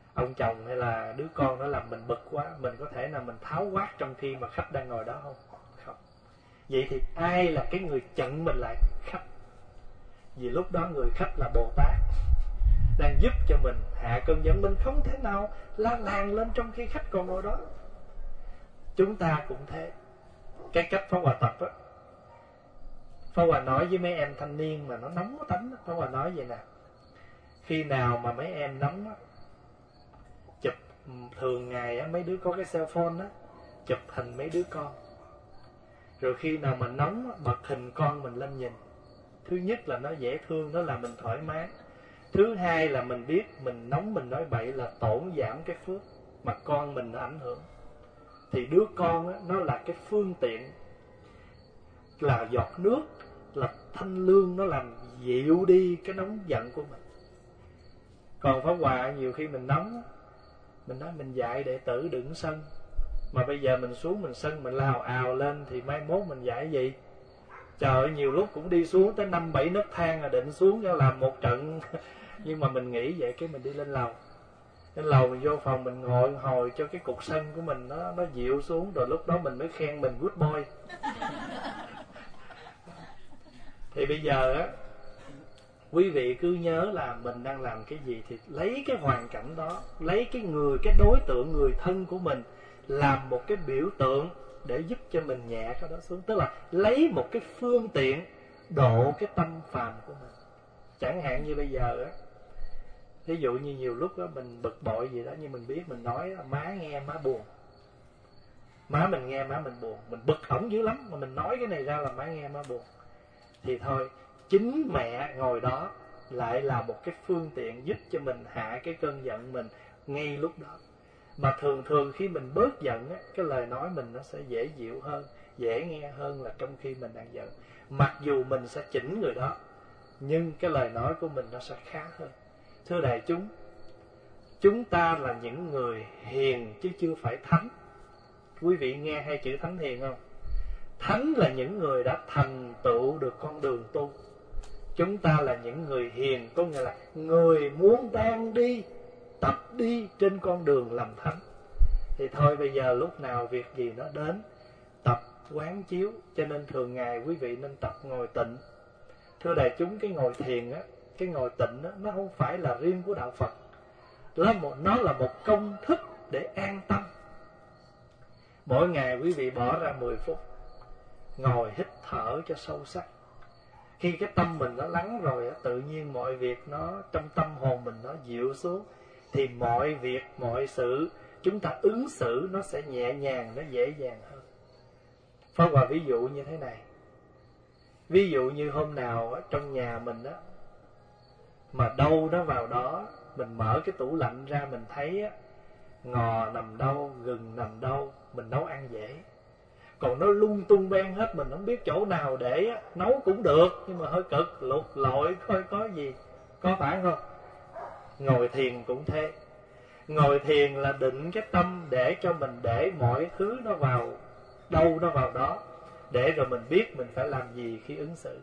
ông chồng hay là đứa con nó làm mình bực quá, mình có thể là mình tháo quát trong khi mà khách đang ngồi đó không? Không. Vậy thì ai là cái người chặn mình lại? Khách. Vì lúc đó người khách là Bồ Tát, đang giúp cho mình hạ cơn giận. Mình không thể nào la làng lên trong khi khách còn ngồi đó. Chúng ta cũng thế. Cái cách Pháp Hòa tập á, Pháp Hòa nói với mấy em thanh niên mà nó nóng nó tánh, Pháp Hòa nói vậy nè: khi nào mà mấy em nóng á, chụp, thường ngày á, mấy đứa có cái cell phone á, chụp hình mấy đứa con, rồi khi nào mà nóng á, bật hình con mình lên nhìn. Thứ nhất là nó dễ thương, nó làm mình thoải mái. Thứ hai là mình biết mình nóng mình nói bậy là tổn giảm cái phước mà con mình nó ảnh hưởng. Thì đứa con á, nó là cái phương tiện, là giọt nước, là thanh lương, nó làm dịu đi cái nóng giận của mình. Còn Pháp Hòa nhiều khi mình nóng, mình nói mình dạy đệ tử đừng sân, mà bây giờ mình xuống mình sân, mình lao ào lên thì mai mốt mình dạy gì? Trời ơi, nhiều lúc cũng đi xuống tới năm bảy nấc thang là định xuống cho làm một trận. Nhưng mà mình nghĩ vậy cái mình đi lên lầu. Lên lầu mình vô phòng mình ngồi hồi cho cái cục sân của mình nó nó dịu xuống, rồi lúc đó mình mới khen mình good boy. Thì bây giờ á, quý vị cứ nhớ là mình đang làm cái gì thì lấy cái hoàn cảnh đó, lấy cái người, cái đối tượng người thân của mình làm một cái biểu tượng để giúp cho mình nhẹ cái đó xuống. Tức là lấy một cái phương tiện độ cái tâm phàm của mình. Chẳng hạn như bây giờ á, ví dụ như nhiều lúc á mình bực bội gì đó, nhưng mình biết mình nói má nghe má buồn, má mình nghe má mình buồn, mình bực ổng dữ lắm mà mình nói cái này ra là má nghe má buồn, thì thôi chính mẹ ngồi đó lại là một cái phương tiện giúp cho mình hạ cái cơn giận mình ngay lúc đó. Mà thường thường khi mình bớt giận á, cái lời nói mình nó sẽ dễ dịu hơn, dễ nghe hơn là trong khi mình đang giận. Mặc dù mình sẽ chỉnh người đó, nhưng cái lời nói của mình nó sẽ khá hơn. Thưa đại chúng, chúng ta là những người hiền chứ chưa phải thánh. Quý vị nghe hai chữ thánh hiền không? Thánh là những người đã thành tựu được con đường tu. Chúng ta là những người hiền, có nghĩa là người muốn đang đi, tập đi trên con đường làm thánh. Thì thôi bây giờ lúc nào việc gì nó đến, tập quán chiếu. Cho nên thường ngày quý vị nên tập ngồi tịnh. Thưa đại chúng, cái ngồi thiền á, cái ngồi tịnh á, nó không phải là riêng của đạo Phật. Nó, một, nó là một công thức để an tâm. Mỗi ngày quý vị bỏ ra mười phút ngồi hít thở cho sâu sắc. Khi cái tâm mình nó lắng rồi, tự nhiên mọi việc nó trong tâm hồn mình nó dịu xuống, thì mọi việc, mọi sự chúng ta ứng xử nó sẽ nhẹ nhàng, nó dễ dàng hơn. Pháp Hòa ví dụ như thế này. Ví dụ như hôm nào á, trong nhà mình á, mà đâu đó vào đó, mình mở cái tủ lạnh ra, mình thấy á, ngò nằm đâu, gừng nằm đâu, mình nấu ăn dễ. Còn nó lung tung ben hết, mình không biết chỗ nào để á, nấu cũng được, nhưng mà hơi cực, lục lội coi có gì, có phải không? Ngồi thiền cũng thế. Ngồi thiền là định cái tâm để cho mình để mọi thứ nó vào đâu nó vào đó, để rồi mình biết mình phải làm gì khi ứng xử.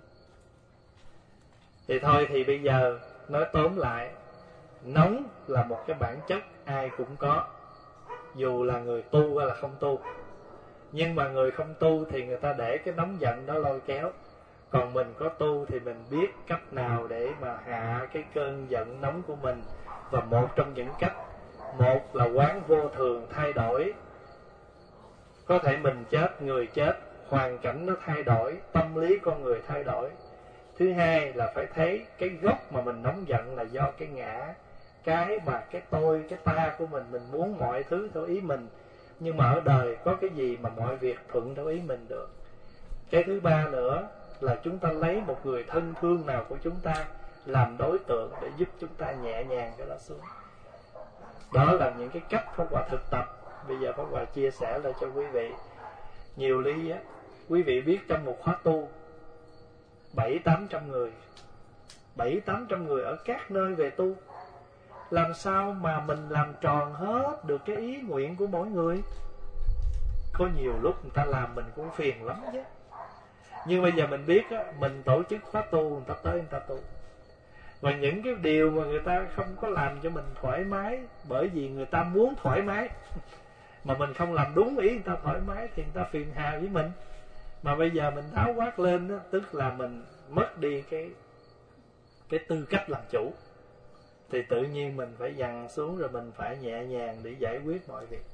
Thì thôi thì bây giờ nói tóm lại, nóng là một cái bản chất ai cũng có, dù là người tu hay là không tu. Nhưng mà người không tu thì người ta để cái nóng giận đó lôi kéo. Còn mình có tu thì mình biết cách nào để mà hạ cái cơn giận nóng của mình. Và một trong những cách, một là quán vô thường thay đổi. Có thể mình chết, người chết, hoàn cảnh nó thay đổi, tâm lý con người thay đổi. Thứ hai là phải thấy cái gốc mà mình nóng giận là do cái ngã, cái mà cái tôi, cái ta của mình, mình muốn mọi thứ theo ý mình. Nhưng mà ở đời có cái gì mà mọi việc thuận theo ý mình được. Cái thứ ba nữa là chúng ta lấy một người thân thương nào của chúng ta làm đối tượng để giúp chúng ta nhẹ nhàng cái đó xuống. Đó là những cái cách Pháp Hòa thực tập. Bây giờ Pháp Hòa chia sẻ lại cho quý vị. Nhiều ly á, quý vị biết trong một khóa tu bảy tám trăm người, bảy tám trăm người ở các nơi về tu, làm sao mà mình làm tròn hết được cái ý nguyện của mỗi người? Có nhiều lúc người ta làm mình cũng phiền lắm chứ. Nhưng bây giờ mình biết á, mình tổ chức khóa tu, người ta tới người ta tu. Và những cái điều mà người ta không có làm cho mình thoải mái, bởi vì người ta muốn thoải mái, mà mình không làm đúng ý người ta thoải mái, thì người ta phiền hà với mình. Mà bây giờ mình tháo quát lên đó, tức là mình mất đi cái cái tư cách làm chủ. Thì tự nhiên mình phải dằn xuống, rồi mình phải nhẹ nhàng để giải quyết mọi việc.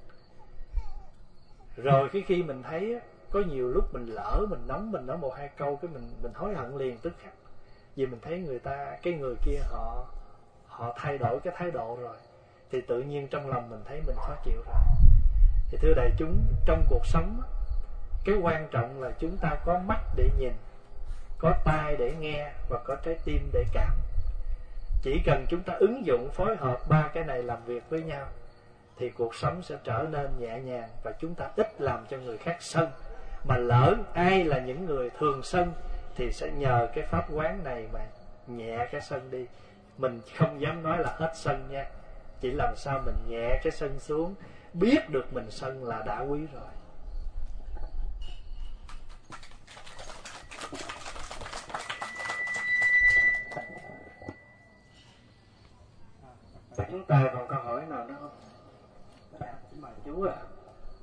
Rồi cái khi mình thấy có nhiều lúc mình lỡ, mình nóng, mình nói một hai câu cái mình mình hối hận liền tức khắc. Vì mình thấy người ta, cái người kia họ họ thay đổi cái thái độ rồi, thì tự nhiên trong lòng mình thấy mình khó chịu rồi. Thì thưa đại chúng, trong cuộc sống cái quan trọng là chúng ta có mắt để nhìn, có tai để nghe và có trái tim để cảm. Chỉ cần chúng ta ứng dụng phối hợp ba cái này làm việc với nhau thì cuộc sống sẽ trở nên nhẹ nhàng, và chúng ta ít làm cho người khác sân. Mà lỡ ai là những người thường sân thì sẽ nhờ cái pháp quán này mà nhẹ cái sân đi. Mình không dám nói là hết sân nha, chỉ làm sao mình nhẹ cái sân xuống, biết được mình sân là đã quý rồi. Chúng ta còn câu hỏi nào nữa không? Dạ, mời chú ạ. À.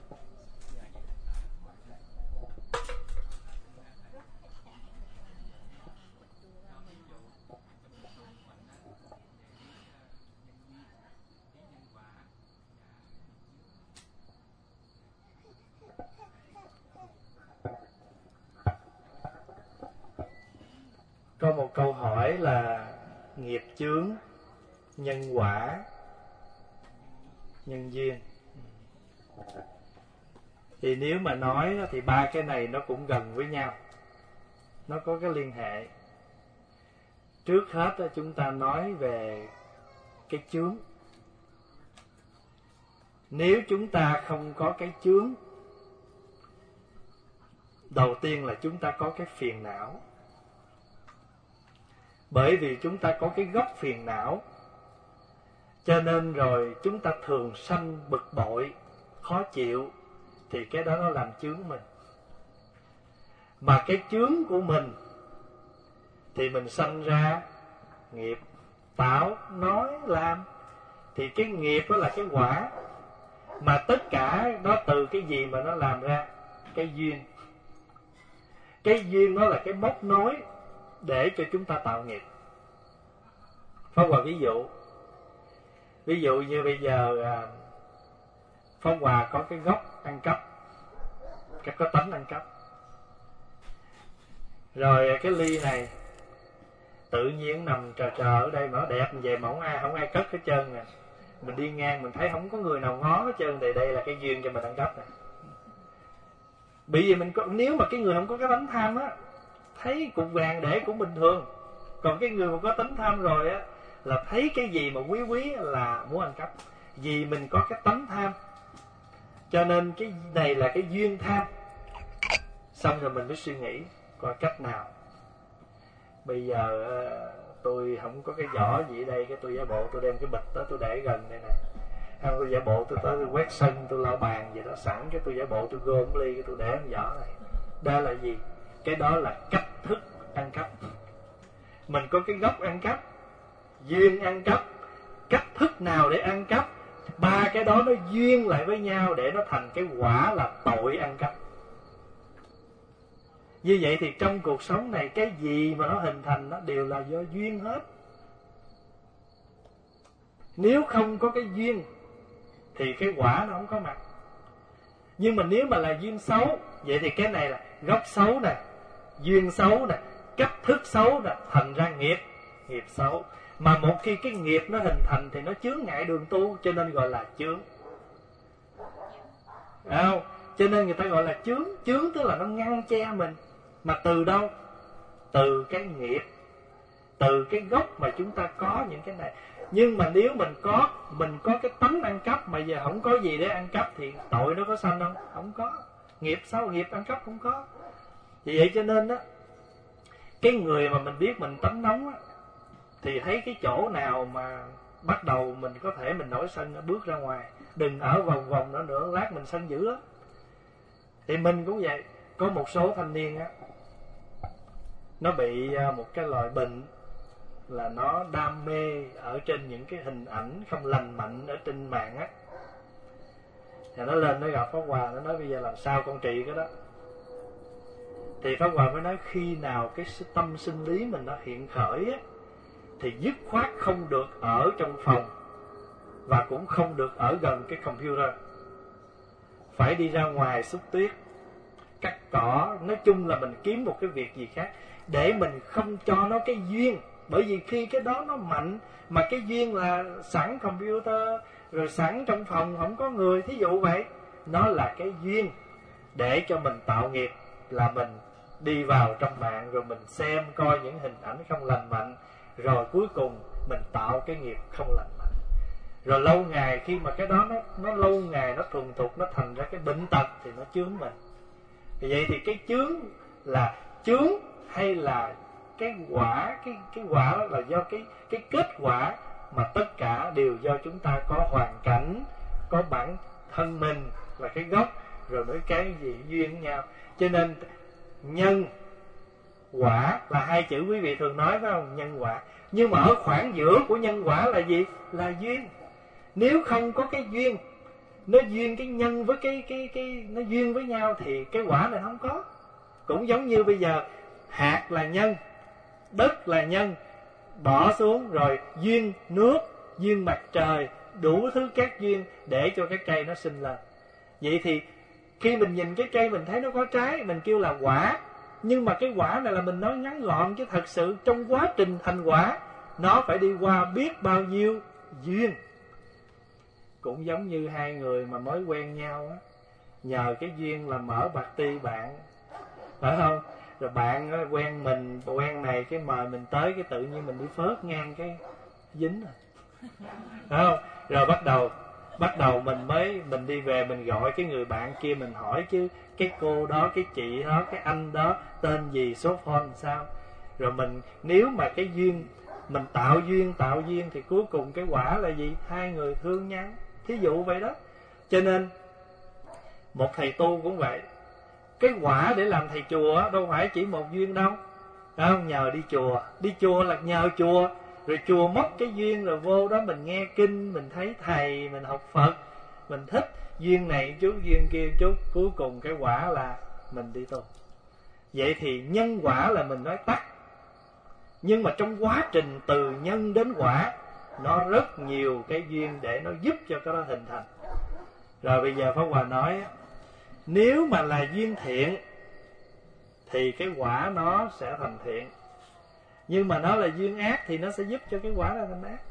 Có một câu hỏi là nghiệp chướng, nhân quả, nhân duyên. Thì nếu mà nói thì ba cái này nó cũng gần với nhau, nó có cái liên hệ. Trước hết chúng ta nói về cái chướng. Nếu chúng ta không có cái chướng, đầu tiên là chúng ta có cái phiền não. Bởi vì chúng ta có cái gốc phiền não, cho nên rồi chúng ta thường sanh bực bội, khó chịu, thì cái đó nó làm chướng mình. Mà cái chướng của mình thì mình sanh ra nghiệp, tạo, nói, làm. Thì cái nghiệp đó là cái quả. Mà tất cả đó từ cái gì mà nó làm ra? Cái duyên. Cái duyên đó là cái móc nối để cho chúng ta tạo nghiệp. Pháp Hòa ví dụ. Ví dụ như bây giờ Pháp Hòa có cái gốc ăn cắp, cái có tánh ăn cắp. Rồi cái ly này tự nhiên nằm trờ trờ ở đây mà nó đẹp về mà không ai, không ai cất hết trơn nè. Mình đi ngang mình thấy không có người nào ngó hết trơn, thì đây là cái duyên cho mình ăn cắp nè. Bởi vì mình có, nếu mà cái người không có cái tánh tham á, thấy cục vàng để cũng bình thường. Còn cái người mà có tánh tham rồi á, là thấy cái gì mà quý quý là muốn ăn cắp. Vì mình có cái tánh tham, cho nên cái này là cái duyên tham. Xong rồi mình mới suy nghĩ coi cách nào. Bây giờ tôi không có cái giỏ gì ở đây, cái tôi giả bộ tôi đem cái bịch đó tôi để gần đây nè. Hay tôi giả bộ tôi tới tôi quét sân, tôi lau bàn gì đó sẵn, cái tôi giả bộ tôi gom ly, cái tôi để cái giỏ này. Đó là gì? Cái đó là cách thức ăn cắp. Mình có cái gốc ăn cắp, duyên ăn cắp, cách thức nào để ăn cắp. Ba cái đó nó duyên lại với nhau để nó thành cái quả là tội ăn cắp. Như vậy thì trong cuộc sống này, cái gì mà nó hình thành nó đều là do duyên hết. Nếu không có cái duyên thì cái quả nó không có mặt. Nhưng mà nếu mà là duyên xấu, vậy thì cái này là gốc xấu nè, duyên xấu nè, cách thức xấu nè, thành ra nghiệp, nghiệp xấu. Mà một khi cái nghiệp nó hình thành thì nó chướng ngại đường tu, cho nên gọi là chướng. Không? Cho nên người ta gọi là chướng. Chướng tức là nó ngăn che mình. Mà từ đâu? Từ cái nghiệp, từ cái gốc mà chúng ta có những cái này. Nhưng mà nếu mình có Mình có cái tánh ăn cắp mà giờ không có gì để ăn cắp thì tội nó có sanh không? Không có. Nghiệp sao nghiệp ăn cắp không có. Vì vậy cho nên đó, cái người mà mình biết mình tánh nóng á, thì thấy cái chỗ nào mà bắt đầu mình có thể mình nổi sân, bước ra ngoài. Đừng ở vòng vòng nữa nữa, lát mình sân dữ lắm. Thì mình cũng vậy. Có một số thanh niên á, nó bị một cái loại bệnh là nó đam mê ở trên những cái hình ảnh không lành mạnh ở trên mạng á. Thì nó lên nó gặp Pháp Hòa, nó nói bây giờ làm sao con trị cái đó. Thì Pháp Hòa mới nói khi nào cái tâm sinh lý mình nó hiện khởi á, thì dứt khoát không được ở trong phòng và cũng không được ở gần cái computer, phải đi ra ngoài xúc tuyết, cắt cỏ, nói chung là mình kiếm một cái việc gì khác để mình không cho nó cái duyên. Bởi vì khi cái đó nó mạnh, mà cái duyên là sẵn computer rồi sẵn trong phòng không có người, thí dụ vậy, nó là cái duyên để cho mình tạo nghiệp, là mình đi vào trong mạng rồi mình xem coi những hình ảnh không lành mạnh, rồi cuối cùng mình tạo cái nghiệp không lành mạnh. Rồi lâu ngày khi mà cái đó nó, nó lâu ngày nó thuần thục, nó thành ra cái bệnh tật thì nó chướng mình. Thì vậy thì cái chướng là chướng hay là cái quả, cái cái quả đó là do cái cái kết quả, mà tất cả đều do chúng ta có hoàn cảnh, có bản thân mình là cái gốc, rồi với cái gì duyên với nhau. Cho nên nhân quả là hai chữ quý vị thường nói phải không? Nhân quả. Nhưng mà ở khoảng giữa của nhân quả là gì? Là duyên. Nếu không có cái duyên, nó duyên cái nhân với cái cái cái nó duyên với nhau thì cái quả này không có. Cũng giống như bây giờ hạt là nhân, đất là nhân, bỏ xuống rồi duyên nước, duyên mặt trời, đủ thứ các duyên để cho cái cây nó sinh lên. Vậy thì khi mình nhìn cái cây mình thấy nó có trái, mình kêu là quả. Nhưng mà cái quả này là mình nói ngắn gọn, chứ thật sự trong quá trình thành quả nó phải đi qua biết bao nhiêu duyên. Cũng giống như hai người mà mới quen nhau á, nhờ cái duyên là mở party bạn, phải không? Rồi bạn á, quen mình, quen này, cái mời mình tới, cái tự nhiên mình đi phớt ngang cái dính rồi, phải không? Rồi bắt đầu bắt đầu mình mới mình đi về mình gọi cái người bạn kia, mình hỏi chứ cái cô đó, cái chị đó, cái anh đó tên gì, số phone sao. Rồi mình nếu mà cái duyên mình tạo duyên tạo duyên thì cuối cùng cái quả là gì? Hai người thương nhau, thí dụ vậy đó. Cho nên một thầy tu cũng vậy, cái quả để làm thầy chùa đâu phải chỉ một duyên đâu, không? Nhờ đi chùa, đi chùa là nhờ chùa, rồi chùa mất cái duyên rồi vô đó mình nghe kinh, mình thấy thầy, mình học Phật, mình thích duyên này chút, duyên kia chút, cuối cùng cái quả là mình đi tu. Vậy thì nhân quả là mình nói tắt, nhưng mà trong quá trình từ nhân đến quả nó rất nhiều cái duyên để nó giúp cho cái đó hình thành. Rồi bây giờ Pháp Hòa nói, nếu mà là duyên thiện thì cái quả nó sẽ thành thiện, nhưng mà nó là duyên ác thì nó sẽ giúp cho cái quả đó thành ác.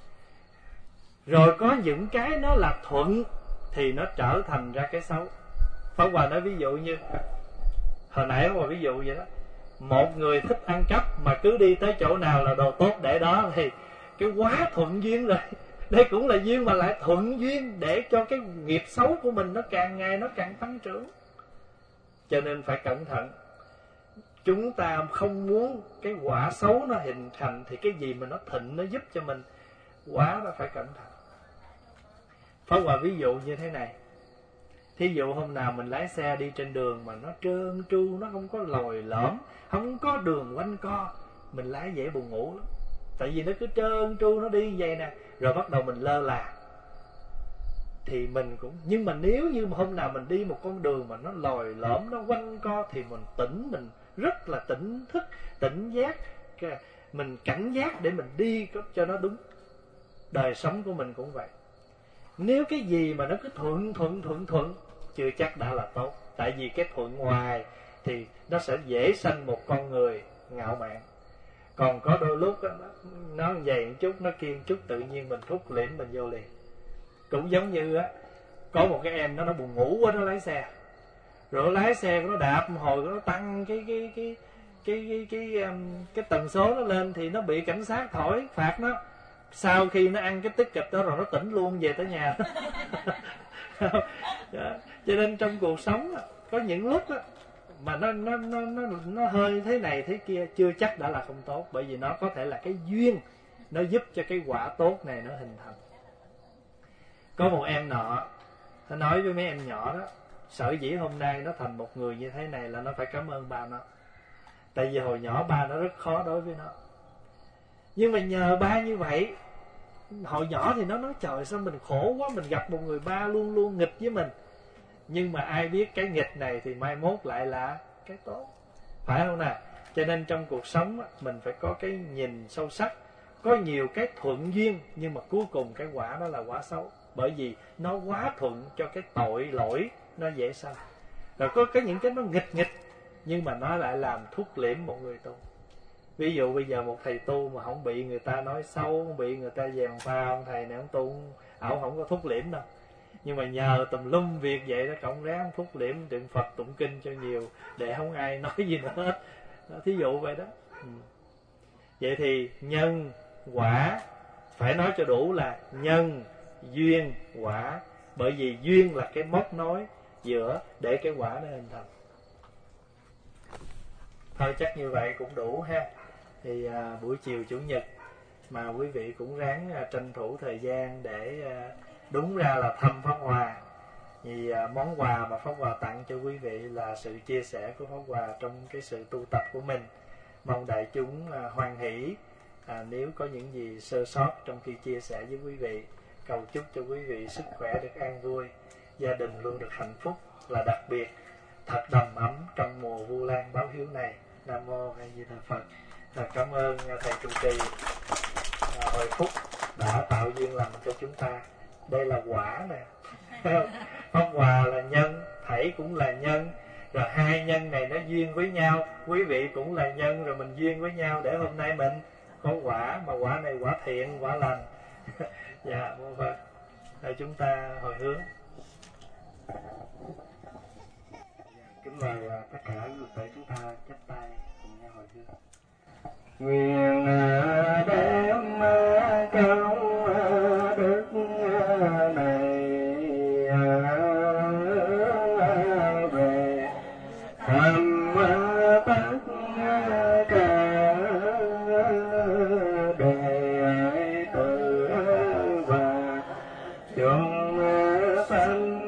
Rồi có những cái nó là thuận thì nó trở thành ra cái xấu. Pháp Hòa nói ví dụ như hồi nãy Pháp Hòa ví dụ vậy đó, một người thích ăn cắp mà cứ đi tới chỗ nào là đồ tốt để đó thì cái quá thuận duyên rồi. Đây cũng là duyên mà lại thuận duyên để cho cái nghiệp xấu của mình nó càng ngày nó càng tăng trưởng. Cho nên phải cẩn thận. Chúng ta không muốn cái quả xấu nó hình thành thì cái gì mà nó thịnh nó giúp cho mình, quả nó phải cẩn thận. Pháp Hòa ví dụ như thế này. Thí dụ hôm nào mình lái xe đi trên đường mà nó trơn tru, nó không có lồi lõm, không có đường quanh co, mình lái dễ buồn ngủ lắm. Tại vì nó cứ trơn tru nó đi như vậy nè, rồi bắt đầu mình lơ là thì mình cũng. Nhưng mà nếu như mà hôm nào mình đi một con đường mà nó lồi lõm, nó quanh co thì mình tỉnh, mình rất là tỉnh thức, tỉnh giác, mình cảnh giác để mình đi cho nó đúng. Đời sống của mình cũng vậy. Nếu cái gì mà nó cứ thuận thuận thuận thuận chưa chắc đã là tốt. Tại vì cái thuận ngoài thì nó sẽ dễ sanh một con người ngạo mạn. Còn có đôi lúc đó, nó dày một chút, nó kia một chút, tự nhiên mình thúc liễm mình vô liền. Cũng giống như á, có một cái em nó nó buồn ngủ quá, nó lái xe, rồi nó lái xe nó đạp một hồi nó tăng cái cái cái cái cái cái cái, um, cái tần số nó lên thì nó bị cảnh sát thổi phạt nó. Sau khi nó ăn cái tích kịch đó rồi nó tỉnh luôn về tới nhà. Cho nên trong cuộc sống có những lúc đó, mà nó nó nó nó nó hơi thế này thế kia chưa chắc đã là không tốt, bởi vì nó có thể là cái duyên nó giúp cho cái quả tốt này nó hình thành. Có một em nọ, nó nói với mấy em nhỏ đó, sở dĩ hôm nay nó thành một người như thế này là nó phải cảm ơn ba nó. Tại vì hồi nhỏ ba nó rất khó đối với nó. Nhưng mà nhờ ba như vậy, hồi nhỏ thì nó nói trời sao mình khổ quá, mình gặp một người ba luôn luôn nghịch với mình. Nhưng mà ai biết cái nghịch này thì mai mốt lại là cái tốt, phải không nào? Cho nên trong cuộc sống mình phải có cái nhìn sâu sắc. Có nhiều cái thuận duyên, nhưng mà cuối cùng cái quả đó là quả xấu, bởi vì nó quá thuận cho cái tội lỗi nó dễ sanh. Rồi có cái những cái nó nghịch nghịch, nhưng mà nó lại làm thuốc liễm một người tu. Ví dụ bây giờ một thầy tu mà không bị người ta nói xấu, không bị người ta gièm pha, ông thầy này ông tu, ổng không có thuốc liễm đâu. Nhưng mà nhờ tùm lum việc vậy đó, cộng ráng thuốc liễm, niệm Phật tụng kinh cho nhiều, để không ai nói gì nữa hết. Đó, thí dụ vậy đó. Ừ. Vậy thì nhân quả phải nói cho đủ là nhân, duyên, quả. Bởi vì duyên là cái móc nối giữa để cái quả nó hình thành. Thôi chắc như vậy cũng đủ ha. Thì à, buổi chiều Chủ nhật mà quý vị cũng ráng à, tranh thủ thời gian để à, đúng ra là thăm Pháp Hòa. Vì à, món quà mà Pháp Hòa tặng cho quý vị là sự chia sẻ của Pháp Hòa trong cái sự tu tập của mình. Mong đại chúng à, hoan hỷ. À, nếu có những gì sơ sót trong khi chia sẻ với quý vị, cầu chúc cho quý vị sức khỏe được an vui, gia đình luôn được hạnh phúc, là đặc biệt thật đầm ấm trong mùa Vu Lan báo hiếu này. Nam mô A Di Đà Phật. À, cảm ơn thầy trụ trì à, hồi phúc đã tạo duyên lành cho chúng ta. Đây là quả nè. Pháp Hòa là nhân, thảy cũng là nhân. Rồi hai nhân này nó duyên với nhau, quý vị cũng là nhân, rồi mình duyên với nhau để hôm nay mình có quả, mà quả này quả thiện, quả lành. Dạ, mô Phật. Rồi chúng ta hồi hướng. Kính mời tất cả quý vị chúng ta chắp tay cùng nhau hồi hướng. Nguyện đem cao đức này về thăm tất cả đệ tử và chúng sanh